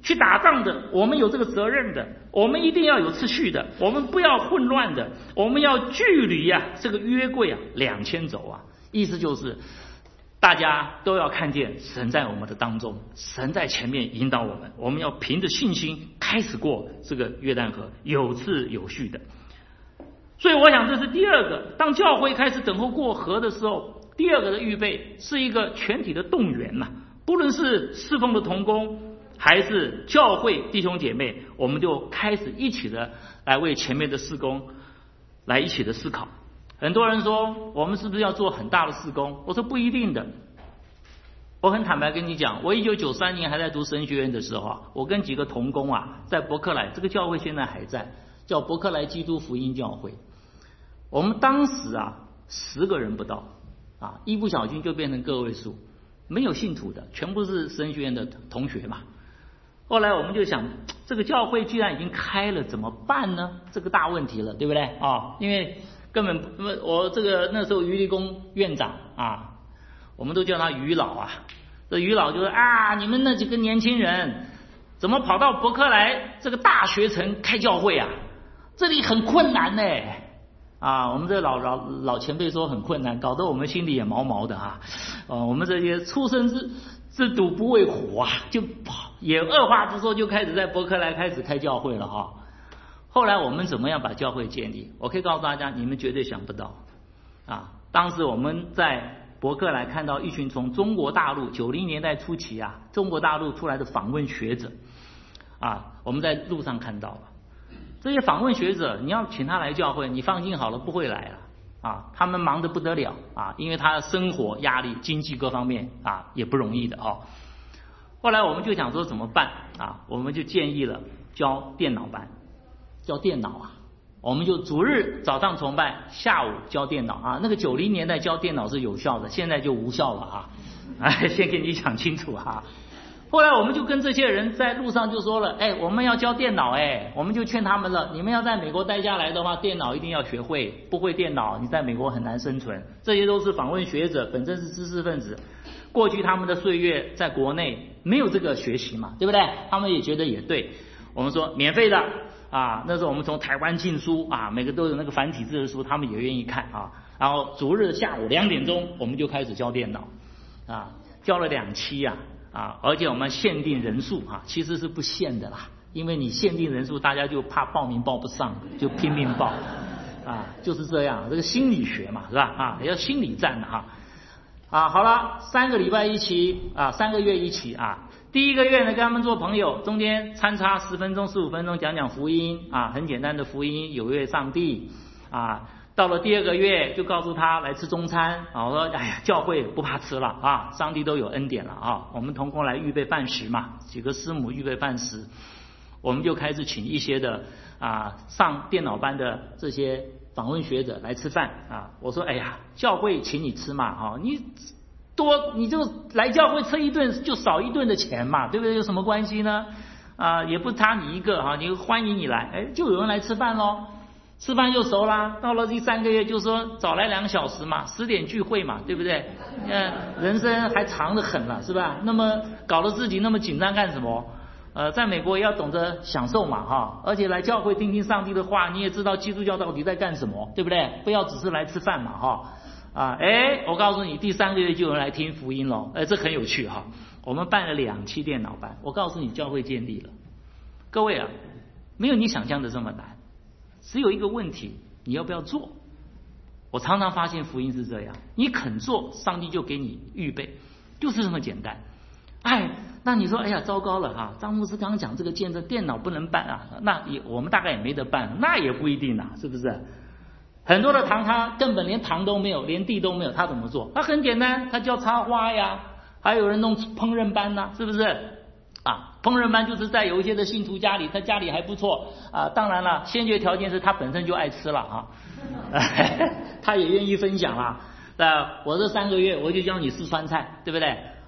去打仗的，我们有这个责任的，我们一定要有秩序的，我们不要混乱的，我们要距离啊这个约柜啊两千肘啊，意思就是大家都要看见神在我们的当中，神在前面引导我们，我们要凭着信心开始过这个约旦河，有次有序的。所以我想这是第二个，当教会开始等候过河的时候，第二个的预备是一个全体的动员呐、啊，不论是侍奉的同工还是教会弟兄姐妹，我们就开始一起的来为前面的事工来一起的思考。很多人说我们是不是要做很大的事工？我说不一定的。我很坦白跟你讲，我一九九三年还在读神学院的时候啊，我跟几个同工啊，在伯克莱，这个教会现在还在，叫伯克莱基督福音教会。我们当时啊十个人不到啊，一不小心就变成个位数，没有信徒的，全部是神学院的同学嘛。后来我们就想，这个教会既然已经开了，怎么办呢？这个大问题了，对不对啊？因为根本我这个那时候余立功院长啊，我们都叫他余老啊。这余老就说啊，你们那几个年轻人怎么跑到伯克莱这个大学城开教会啊？这里很困难呢。啊，我们这老老老前辈说很困难，搞得我们心里也毛毛的啊。呃，我们这些出生之之犊不畏虎啊，就也二话不说就开始在伯克莱开始开教会了哈。后来我们怎么样把教会建立？我可以告诉大家，你们绝对想不到啊！当时我们在伯克莱看到一群从中国大陆九零年代初期啊，中国大陆出来的访问学者啊，我们在路上看到了。这些访问学者，你要请他来教会，你放心好了，不会来了啊！他们忙得不得了啊，因为他的生活压力、经济各方面啊也不容易的哦。后来我们就想说怎么办啊？我们就建议了教电脑班，教电脑啊，我们就主日早上崇拜，下午教电脑啊。那个九零年代教电脑是有效的，现在就无效了啊！哎，先给你讲清楚哈、啊。后来我们就跟这些人在路上就说了，哎，我们要教电脑，哎，我们就劝他们了，你们要在美国待下来的话，电脑一定要学会，不会电脑你在美国很难生存。这些都是访问学者，本身是知识分子，过去他们的岁月在国内没有这个学习嘛，对不对？他们也觉得也对。我们说免费的啊，那时候我们从台湾进书啊，每个都有那个繁体字的书，他们也愿意看啊。然后逐日下午两点钟，我们就开始教电脑啊，教了两期啊。啊，而且我们限定人数啊，其实是不限的啦，因为你限定人数，大家就怕报名报不上，就拼命报，啊，就是这样，这个心理学嘛，是吧？啊，要心理战的哈。啊，好了，三个礼拜一起啊，三个月一起啊。第一个月呢，跟他们做朋友，中间参差十分钟、十五分钟讲讲福音啊，很简单的福音，有约上帝啊。到了第二个月，就告诉他来吃中餐啊。我说，哎呀，教会不怕吃了啊，上帝都有恩典了啊。我们同工来预备饭食嘛，几个师母预备饭食，我们就开始请一些的啊上电脑班的这些访问学者来吃饭啊。我说，哎呀，教会请你吃嘛，哈，你多你就来教会吃一顿，就少一顿的钱嘛，对不对？有什么关系呢？啊，也不差你一个哈，你欢迎你来，哎，就有人来吃饭咯。吃饭就熟啦，到了第三个月就说早来两个小时嘛，十点聚会嘛，对不对？呃，人生还长得很了，是吧？那么搞得自己那么紧张干什么？呃，在美国也要懂得享受嘛，哈，而且来教会听听上帝的话，你也知道基督教到底在干什么，对不对？不要只是来吃饭嘛，哈，啊，哎，我告诉你，第三个月就有人来听福音了，哎，这很有趣哈。我们办了两期电脑班，我告诉你，教会建立了。各位啊，没有你想象的这么难。只有一个问题，你要不要做？我常常发现福音是这样，你肯做，上帝就给你预备，就是这么简单。哎，那你说，哎呀，糟糕了哈！张牧师刚刚讲这个见证，电脑不能办啊，那也我们大概也没得办，那也不一定啊，是不是？很多的堂他根本连堂都没有，连地都没有，他怎么做？他很简单，他教插花呀，还有人弄烹饪班呐、啊，是不是？啊，烹饪班就是在有一些的信徒家里，他家里还不错啊。当然了，先决条件是他本身就爱吃了啊，他也愿意分享啦。那我这三个月我就教你四川菜，对不对？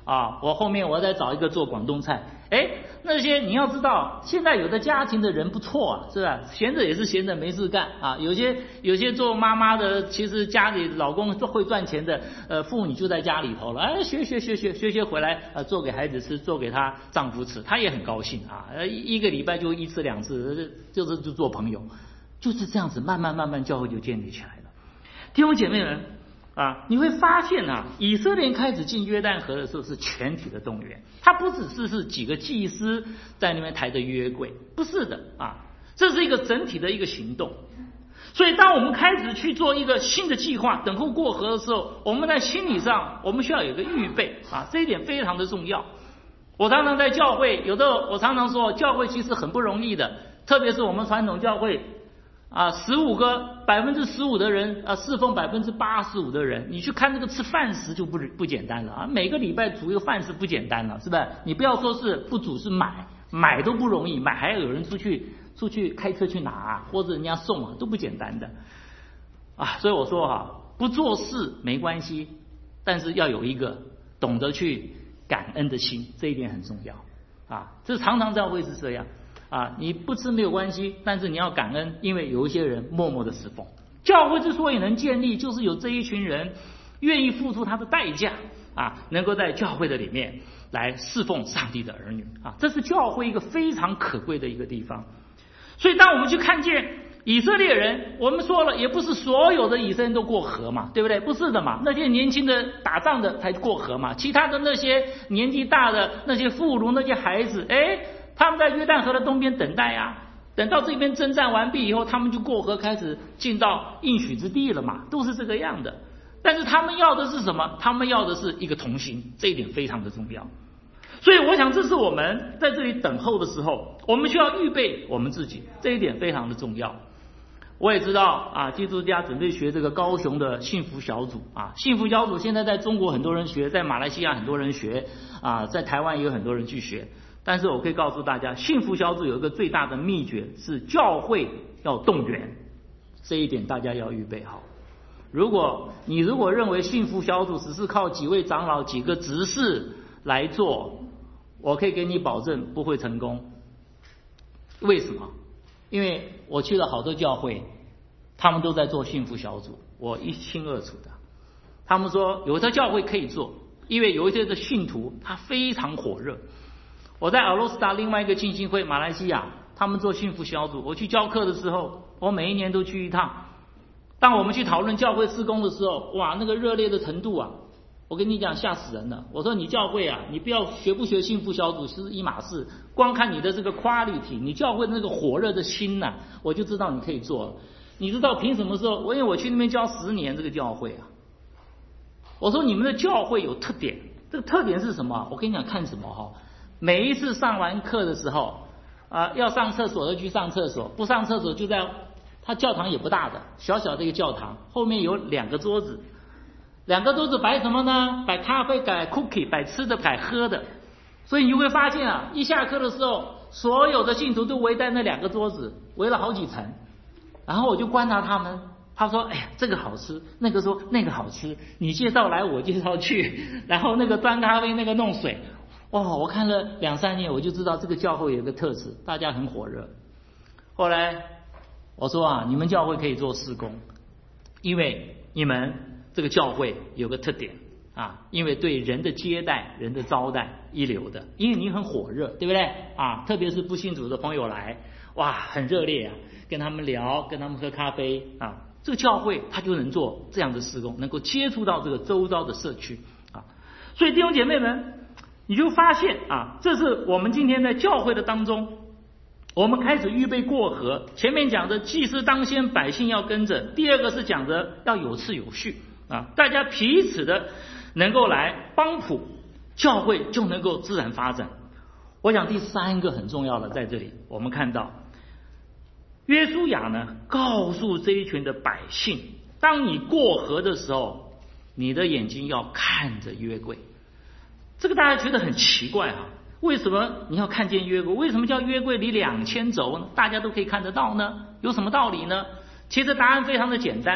啊，我后面我要再找一个做广东菜。哎，那些你要知道，现在有的家庭的人不错啊，是吧？闲着也是闲着没事干啊。有些有些做妈妈的，其实家里老公会赚钱的，呃，妇女就在家里头了，哎，学学学学学学回来，呃，做给孩子吃，做给她丈夫吃，她也很高兴啊。呃，一个礼拜就一次两次，就是就做朋友，就是这样子，慢慢慢慢教会就建立起来了。弟兄姐妹们。啊，你会发现啊，以色列人开始进约旦河的时候是全体的动员，他不只是是几个祭司在那边抬着约柜，不是的啊，这是一个整体的一个行动。所以当我们开始去做一个新的计划，等候过河的时候，我们在心理上我们需要有一个预备啊，这一点非常的重要。我常常在教会，有的我常常说，教会其实很不容易的，特别是我们传统教会。啊，十五个百分之十五的人啊，侍奉百分之八十五的人，你去看这个吃饭食就不不简单了啊！每个礼拜煮一个饭食不简单了，是吧？你不要说是不煮，是买买都不容易，买还要有人出去出去开车去拿，或者人家送啊，都不简单的啊！所以我说哈、啊，不做事没关系，但是要有一个懂得去感恩的心，这一点很重要啊！这常常教会是这样。啊，你不吃没有关系，但是你要感恩，因为有一些人默默的侍奉。教会之所以能建立，就是有这一群人愿意付出他的代价啊，能够在教会的里面来侍奉上帝的儿女啊，这是教会一个非常可贵的一个地方。所以当我们去看见以色列人，我们说了，也不是所有的以色列人都过河嘛，对不对？不是的嘛，那些年轻的打仗的才过河嘛，其他的那些年纪大的那些妇孺那些孩子，哎。他们在约旦河的东边等待啊，等到这边征战完毕以后，他们就过河开始进到应许之地了嘛，都是这个样的。但是他们要的是什么？他们要的是一个同心，这一点非常的重要。所以我想这是我们在这里等候的时候，我们需要预备我们自己，这一点非常的重要。我也知道啊，基督家准备学这个高雄的幸福小组啊，幸福小组现在在中国很多人学，在马来西亚很多人学啊，在台湾也有很多人去学。但是我可以告诉大家，幸福小组有一个最大的秘诀是教会要动员，这一点大家要预备好。如果你如果认为幸福小组只是靠几位长老几个执事来做，我可以给你保证不会成功。为什么？因为我去了好多教会，他们都在做幸福小组，我一清二楚的。他们说有的教会可以做，因为有一些的信徒他非常火热。我在奥罗斯达另外一个浸信会马来西亚，他们做幸福小组，我去教课的时候，我每一年都去一趟。当我们去讨论教会事工的时候，哇，那个热烈的程度啊，我跟你讲吓死人了。我说你教会啊，你不要学不学幸福小组是一码事，光看你的这个 quality， 你教会那个火热的心呐、啊，我就知道你可以做了。你知道凭什么说？我因为我去那边教十年这个教会啊，我说你们的教会有特点，这个特点是什么？我跟你讲看什么哈？每一次上完课的时候啊、呃，要上厕所就去上厕所，不上厕所就在他教堂也不大的，小小的一个教堂，后面有两个桌子，两个桌子摆什么呢？摆咖啡，摆 cookie， 摆吃的，摆喝的。所以你会发现啊，一下课的时候，所有的信徒都围在那两个桌子，围了好几层。然后我就观察他们，他说：“哎呀，这个好吃。”那个说：“那个好吃。”你介绍来，我介绍去，然后那个端咖啡，那个弄水。哇、哦！我看了两三年，我就知道这个教会有个特质，大家很火热。后来我说啊，你们教会可以做事工，因为你们这个教会有个特点啊，因为对人的接待、人的招待一流的，因为你很火热，对不对啊？特别是不信主的朋友来，哇，很热烈啊，跟他们聊，跟他们喝咖啡啊，这个教会他就能做这样的事工，能够接触到这个周遭的社区啊。所以弟兄姐妹们。你就发现啊，这是我们今天在教会的当中，我们开始预备过河。前面讲的祭司当先，百姓要跟着；第二个是讲的要有次有序啊，大家彼此的能够来帮扶，教会就能够自然发展。我想第三个很重要的在这里，我们看到约书亚呢，告诉这一群的百姓，当你过河的时候，你的眼睛要看着约柜。这个大家觉得很奇怪啊，为什么你要看见约柜？为什么叫约柜离两千轴呢？大家都可以看得到呢？有什么道理呢？其实答案非常的简单，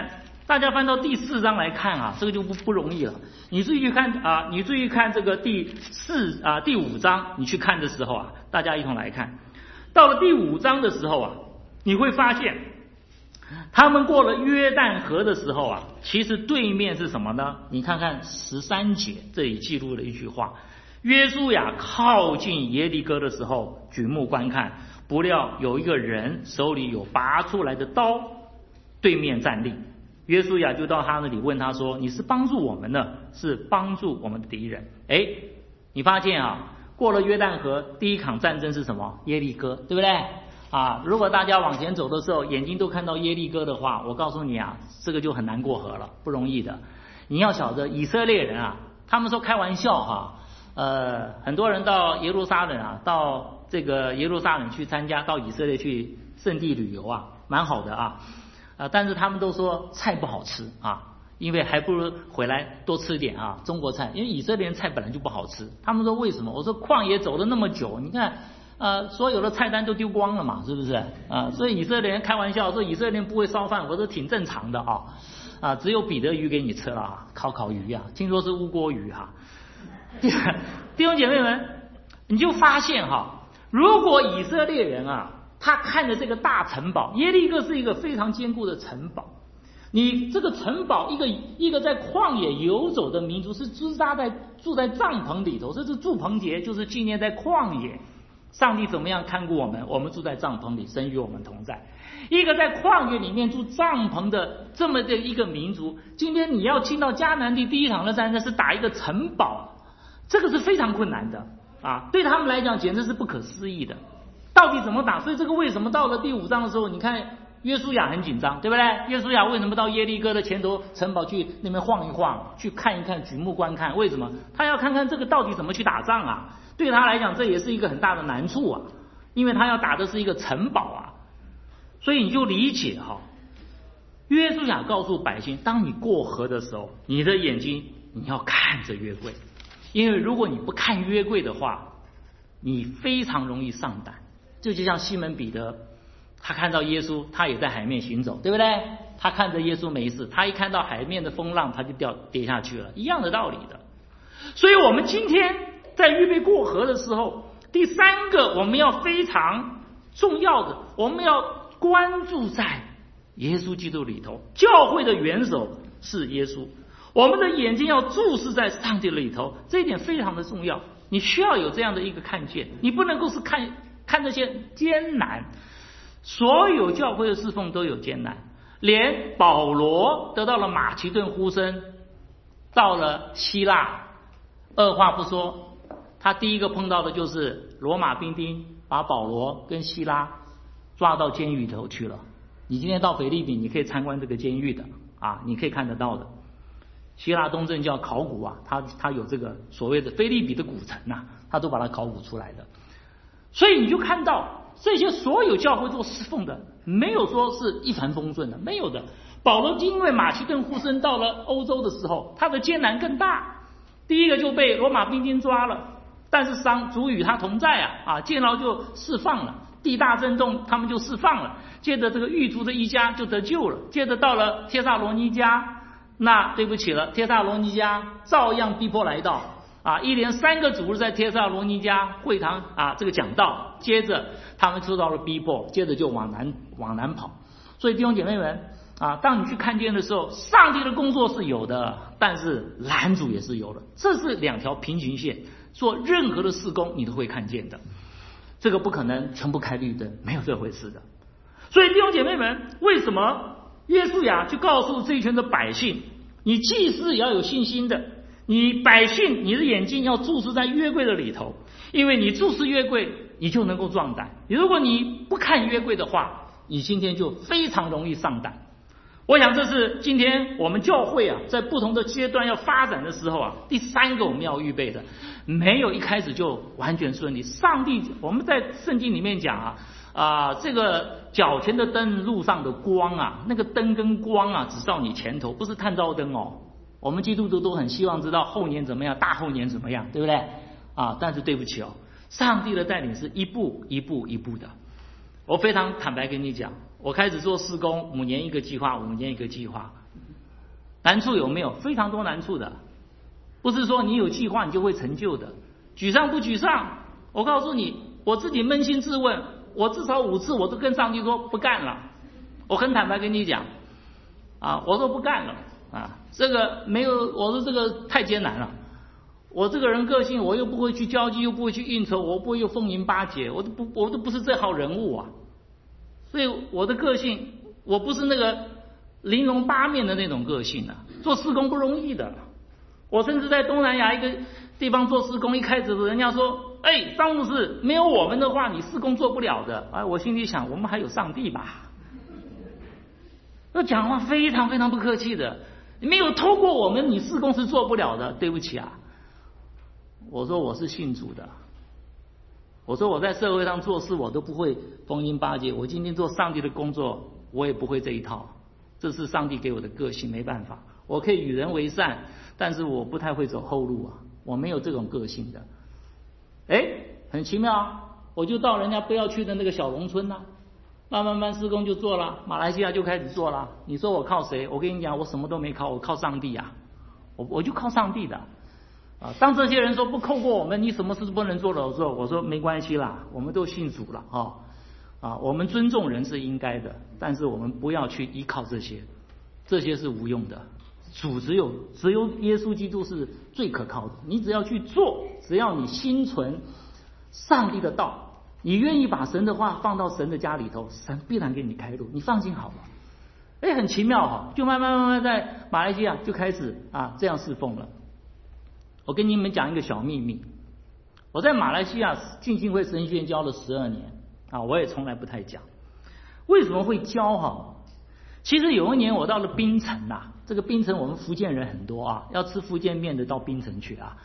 大家翻到第四章来看啊，这个就不不容易了。你注意去看啊，你注意看这个第四啊第五章，你去看的时候啊，大家一同来看。到了第五章的时候啊，你会发现，他们过了约旦河的时候啊，其实对面是什么呢？你看看十三节，这里记录了一句话：约书亚靠近耶利哥的时候，举目观看，不料有一个人手里有拔出来的刀，对面站立。约书亚就到他那里问他说：“你是帮助我们呢，是帮助我们的敌人？”哎，你发现啊，过了约旦河，第一场战争是什么？耶利哥，对不对？啊，如果大家往前走的时候，眼睛都看到耶利哥的话，我告诉你啊，这个就很难过河了，不容易的。你要晓得，以色列人啊，他们说开玩笑哈、啊，呃，很多人到耶路撒冷啊，到这个耶路撒冷去参加，到以色列去圣地旅游啊，蛮好的啊。啊，但是他们都说菜不好吃啊，因为还不如回来多吃点啊中国菜，因为以色列人菜本来就不好吃。他们说为什么？我说旷野走了那么久，你看呃所有的菜单都丢光了嘛，是不是啊？所以以色列人开玩笑说以色列人不会烧饭，我说挺正常的啊啊，只有彼得鱼给你吃了啊，烤烤鱼啊，听说是乌锅鱼哈、啊。弟兄姐妹们，你就发现哈，如果以色列人啊，他看着这个大城堡，耶利哥是一个非常坚固的城堡。你这个城堡，一个一个在旷野游走的民族，是驻扎在住在帐篷里头，这是住棚节，就是纪念在旷野，上帝怎么样看顾我们，我们住在帐篷里，神与我们同在。一个在旷野里面住帐篷的这么的一个民族，今天你要进到迦南地，第一场的战争是打一个城堡，这个是非常困难的啊，对他们来讲简直是不可思议的。到底怎么打？所以这个为什么到了第五章的时候，你看约书亚很紧张，对不对？约书亚为什么到耶利哥的前头城堡去那边晃一晃，去看一看，举目观看？为什么？他要看看这个到底怎么去打仗啊？对他来讲，这也是一个很大的难处啊，因为他要打的是一个城堡啊。所以你就理解哈、哦，约书亚告诉百姓，当你过河的时候，你的眼睛你要看着约柜，因为如果你不看约柜的话，你非常容易上胆。这就像西门彼得，他看到耶稣，他也在海面行走，对不对？他看着耶稣没事，他一看到海面的风浪，他就掉跌下去了，一样的道理的。所以我们今天在预备过河的时候，第三个我们要非常重要的，我们要关注在耶稣基督里头，教会的元首是耶稣，我们的眼睛要注视在上帝里头，这一点非常的重要。你需要有这样的一个看见，你不能够是看看这些艰难，所有教会的侍奉都有艰难，连保罗得到了马其顿呼声，到了希腊，二话不说，他第一个碰到的就是罗马兵丁把保罗跟希拉抓到监狱里头去了。你今天到腓立比，你可以参观这个监狱的啊，你可以看得到的。希腊东正教考古啊，他他有这个所谓的腓立比的古城啊，他都把它考古出来的。所以你就看到这些所有教会做侍奉的，没有说是一帆风顺的，没有的。保罗因为马其顿呼声到了欧洲的时候，他的艰难更大。第一个就被罗马兵丁抓了，但是上主与他同在啊，啊，监牢就释放了，地大震动，他们就释放了。接着这个狱卒的一家就得救了。接着到了帖撒罗尼迦。那对不起了，帖撒罗尼迦照样逼迫来到啊，一连三个主日在帖撒罗尼迦会堂啊这个讲道，接着他们受到了逼迫，接着就往南往南跑。所以弟兄姐妹们啊，当你去看见的时候，上帝的工作是有的，但是拦阻也是有的，这是两条平行线，做任何的事工你都会看见的，这个不可能全部开绿灯，没有这回事的。所以弟兄姐妹们，为什么约书亚就告诉这一群的百姓，你祭司也要有信心的，你百姓你的眼睛要注视在约柜的里头，因为你注视约柜，你就能够壮胆。如果你不看约柜的话，你今天就非常容易上胆。我想这是今天我们教会啊，在不同的阶段要发展的时候啊，第三个我们要预备的，没有一开始就完全顺利。上帝，我们在圣经里面讲啊，啊、呃，这个脚前的灯，路上的光啊，那个灯跟光啊，只照你前头，不是探照灯哦。我们基督徒都很希望知道后年怎么样，大后年怎么样，对不对？啊，但是对不起哦，上帝的带领是一步一步一步的。我非常坦白跟你讲，我开始做事工，五年一个计划，五年一个计划， 难处有没有？非常多难处的，不是说你有计划你就会成就的。沮丧不沮丧？我告诉你，我自己扪心自问，我至少五次我都跟上帝说不干了。我很坦白跟你讲，啊，我说不干了啊，这个没有，我说这个太艰难了。我这个人个性，我又不会去交际，又不会去应酬，我不会又逢迎巴结，我都不，我都不是这号人物啊。所以我的个性，我不是那个玲珑八面的那种个性啊。做事工不容易的，我甚至在东南亚一个地方做事工，一开始人家说，哎，张牧师，没有我们的话，你事工做不了的。哎，我心里想，我们还有上帝吧？那讲话非常非常不客气的，没有透过我们，你事工是做不了的。对不起啊。我说我是信主的，我说我在社会上做事我都不会逢迎巴结，我今天做上帝的工作我也不会这一套，这是上帝给我的个性，没办法，我可以与人为善，但是我不太会走后路啊，我没有这种个性的。哎，很奇妙啊，我就到人家不要去的那个小农村啊，慢慢慢施工就做了，马来西亚就开始做了。你说我靠谁？我跟你讲，我什么都没靠，我靠上帝啊，我我就靠上帝的。啊，当这些人说不透过我们，你什么事都不能做的时候，我说没关系啦，我们都信主了啊，啊，我们尊重人是应该的，但是我们不要去依靠这些，这些是无用的。主只有只有耶稣基督是最可靠的，你只要去做，只要你心存上帝的道，你愿意把神的话放到神的家里头，神必然给你开路，你放心好了。哎，很奇妙哈，就慢慢慢慢在马来西亚就开始啊这样侍奉了。我跟你们讲一个小秘密，我在马来西亚浸信会神学院教了十二年啊，我也从来不太讲。为什么会教哈？其实有一年我到了槟城呐、啊，这个槟城我们福建人很多啊，要吃福建面的到槟城去啊。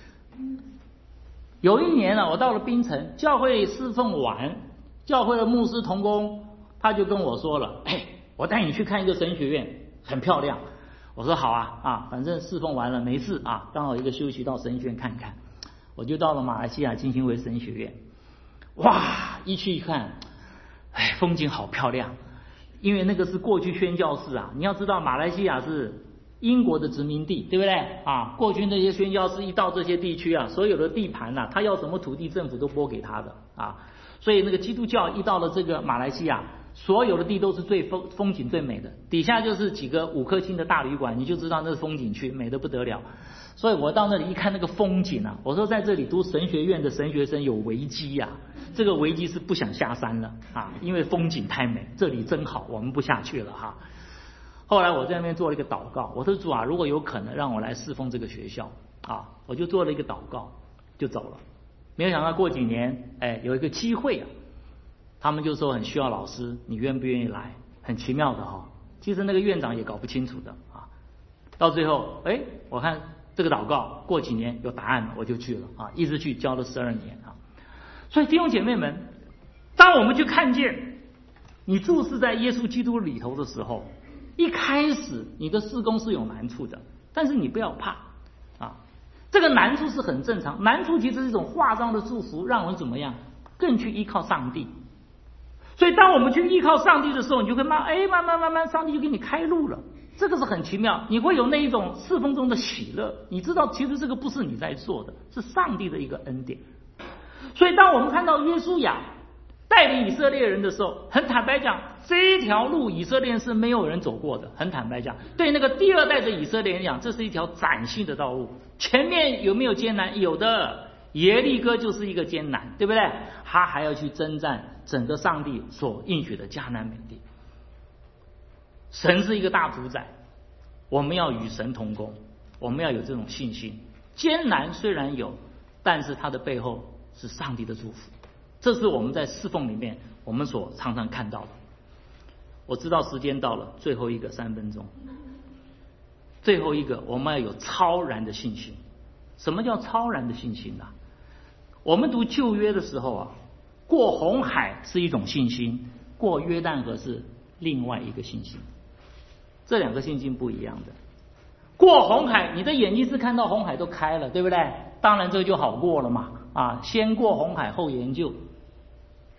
有一年啊，我到了槟城，教会侍奉完，教会的牧师同工他就跟我说了，哎，我带你去看一个神学院，很漂亮。我说好啊啊，反正侍奉完了没事啊，刚好一个休息到神学院看看，我就到了马来西亚浸信会神学院。哇，一去一看，哎，风景好漂亮，因为那个是过去宣教士啊，你要知道马来西亚是英国的殖民地，对不对啊？过去那些宣教士一到这些地区啊，所有的地盘啊，他要什么土地，政府都拨给他的啊，所以那个基督教一到了这个马来西亚，所有的地都是最风风景最美的，底下就是几个五颗星的大旅馆，你就知道那是风景区，美得不得了。所以我到那里一看那个风景啊，我说在这里读神学院的神学生有危机呀、啊，这个危机是不想下山了啊，因为风景太美，这里真好，我们不下去了哈。后来我在那边做了一个祷告，我说主啊，如果有可能让我来侍奉这个学校啊，我就做了一个祷告就走了。没有想到过几年，哎，有一个机会啊。他们就说很需要老师，你愿不愿意来？很奇妙的哈、哦，其实那个院长也搞不清楚的啊。到最后，哎，我看这个祷告过几年有答案，我就去了啊，一直去教了十二年啊。所以弟兄姐妹们，当我们去看见你注视在耶稣基督里头的时候，一开始你的事工是有难处的，但是你不要怕啊，这个难处是很正常，难处其实是一种化妆的祝福，让我们怎么样更去依靠上帝。所以当我们去依靠上帝的时候，你就会慢哎慢慢慢慢上帝就给你开路了，这个是很奇妙，你会有那一种侍奉中的喜乐，你知道其实这个不是你在做的，是上帝的一个恩典。所以当我们看到约书亚带领以色列人的时候，很坦白讲，这一条路以色列人是没有人走过的，很坦白讲，对那个第二代的以色列人讲，这是一条崭新的道路。前面有没有艰难？有的，耶利哥就是一个艰难，对不对？他还要去征战整个上帝所应许的迦南美地。神是一个大主宰，我们要与神同工，我们要有这种信心。艰难虽然有，但是它的背后是上帝的祝福，这是我们在侍奉里面我们所常常看到的。我知道时间到了，最后一个三分钟，最后一个我们要有超然的信心。什么叫超然的信心呢、啊？我们读旧约的时候啊，过红海是一种信心，过约旦河是另外一个信心，这两个信心不一样的。过红海，你的眼睛是看到红海都开了，对不对？当然这就好过了嘛，啊，先过红海后研究。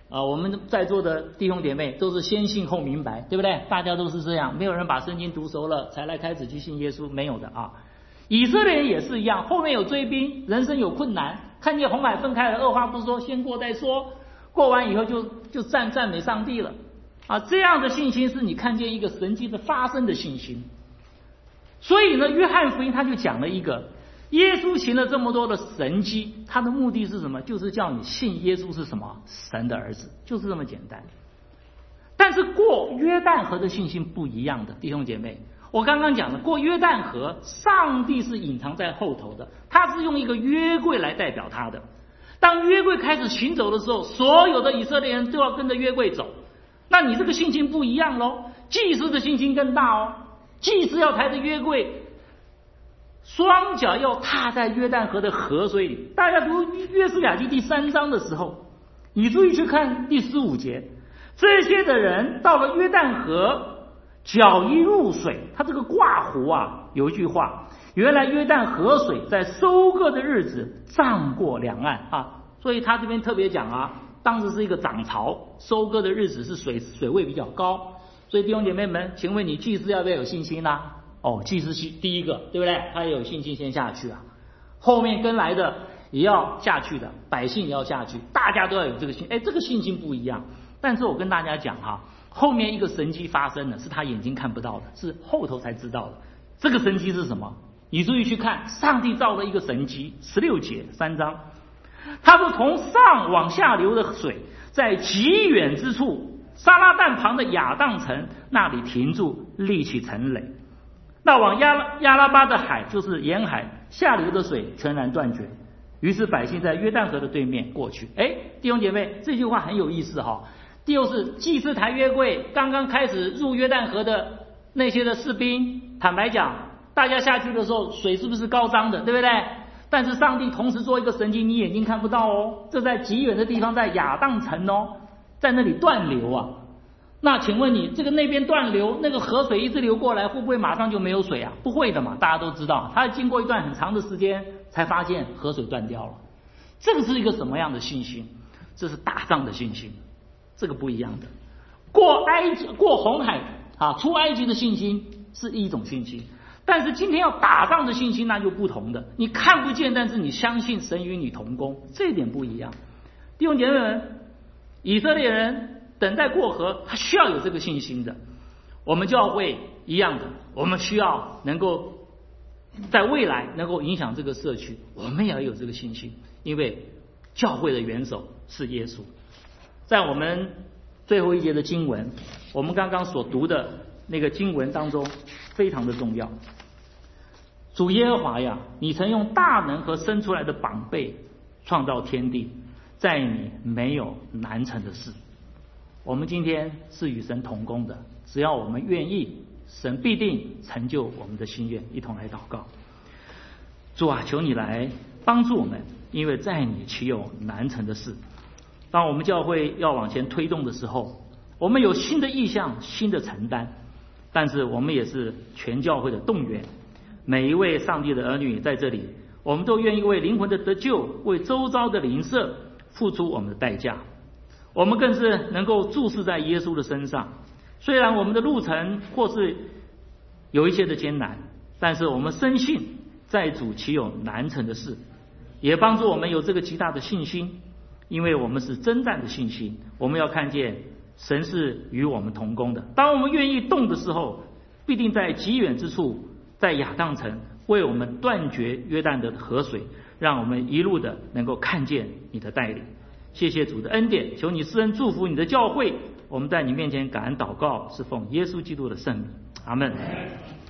啊，我们在座的弟兄姐妹都是先信后明白，对不对？大家都是这样，没有人把圣经读熟了才来开始去信耶稣，没有的啊。以色列人也是一样，后面有追兵，人生有困难，看见红海分开了，二话不说，先过再说，过完以后就就赞赞美上帝了啊。这样的信心是你看见一个神迹的发生的信心。所以呢，约翰福音他就讲了一个。耶稣行了这么多的神迹，他的目的是什么？就是叫你信耶稣是什么？神的儿子，就是这么简单。但是过约旦河的信心不一样的，弟兄姐妹，我刚刚讲了，过约旦河，上帝是隐藏在后头的，他是用一个约柜来代表他的。当约柜开始行走的时候，所有的以色列人都要跟着约柜走。那你这个信心不一样咯，祭司的信心更大哦，祭司要抬着约柜。双脚要踏在约旦河的河水里。大家读约书亚记第三章的时候，你注意去看第十五节，这些的人到了约旦河，脚一入水，他这个挂湖啊，有一句话，原来约旦河水在收割的日子涨过两岸啊，所以他这边特别讲啊，当时是一个涨潮，收割的日子是水水位比较高，所以弟兄姐妹们，请问你祭司要不要有信心呢、啊？哦，祭司第一个，对不对？他也有信心先下去啊，后面跟来的也要下去的，百姓也要下去，大家都要有这个信。哎，这个信心不一样。但是我跟大家讲哈、啊，后面一个神迹发生了，是他眼睛看不到的，是后头才知道的。这个神迹是什么？你注意去看，上帝造了一个神迹，十六节三章，他说从上往下流的水，在极远之处，撒拉旦旁的亚当城那里停住，立起城垒。那往亚拉亚拉巴的海，就是沿海下流的水全然断绝，于是百姓在约旦河的对面过去。哎，弟兄姐妹，这句话很有意思哈、哦。第六是祭司抬约柜，刚刚开始入约旦河的那些的士兵，坦白讲，大家下去的时候水是不是高涨的，对不对？但是上帝同时做一个神迹，你眼睛看不到哦，这在极远的地方，在亚当城哦，在那里断流啊。那请问你这个那边断流，那个河水一直流过来，会不会马上就没有水啊？不会的嘛，大家都知道，它经过一段很长的时间才发现河水断掉了。这个是一个什么样的信心？这是打仗的信心，这个不一样的。过埃及、过红海啊，出埃及的信心是一种信心，但是今天要打仗的信心那就不同的。你看不见，但是你相信神与你同工，这一点不一样。弟兄姐妹们，以色列人等待过河，他需要有这个信心的。我们教会一样的，我们需要能够在未来能够影响这个社区，我们也要有这个信心，因为教会的元首是耶稣。在我们最后一节的经文，我们刚刚所读的那个经文当中非常的重要。主耶和华呀，你曾用大能和生出来的膀臂创造天地，在你没有难成的事。我们今天是与神同工的，只要我们愿意，神必定成就我们的心愿。一同来祷告。主啊，求你来帮助我们，因为在你岂有难成的事。当我们教会要往前推动的时候，我们有新的意向、新的承担，但是我们也是全教会的动员。每一位上帝的儿女在这里，我们都愿意为灵魂的得救、为周遭的邻舍付出我们的代价。我们更是能够注视在耶稣的身上，虽然我们的路程或是有一些的艰难，但是我们深信在主岂有难成的事，也帮助我们有这个极大的信心，因为我们是征战的信心。我们要看见神是与我们同工的，当我们愿意动的时候，必定在极远之处，在亚当城为我们断绝约旦的河水，让我们一路的能够看见你的带领。谢谢主的恩典，求你施恩祝福你的教会。我们在你面前感恩祷告，是奉耶稣基督的圣名，阿们。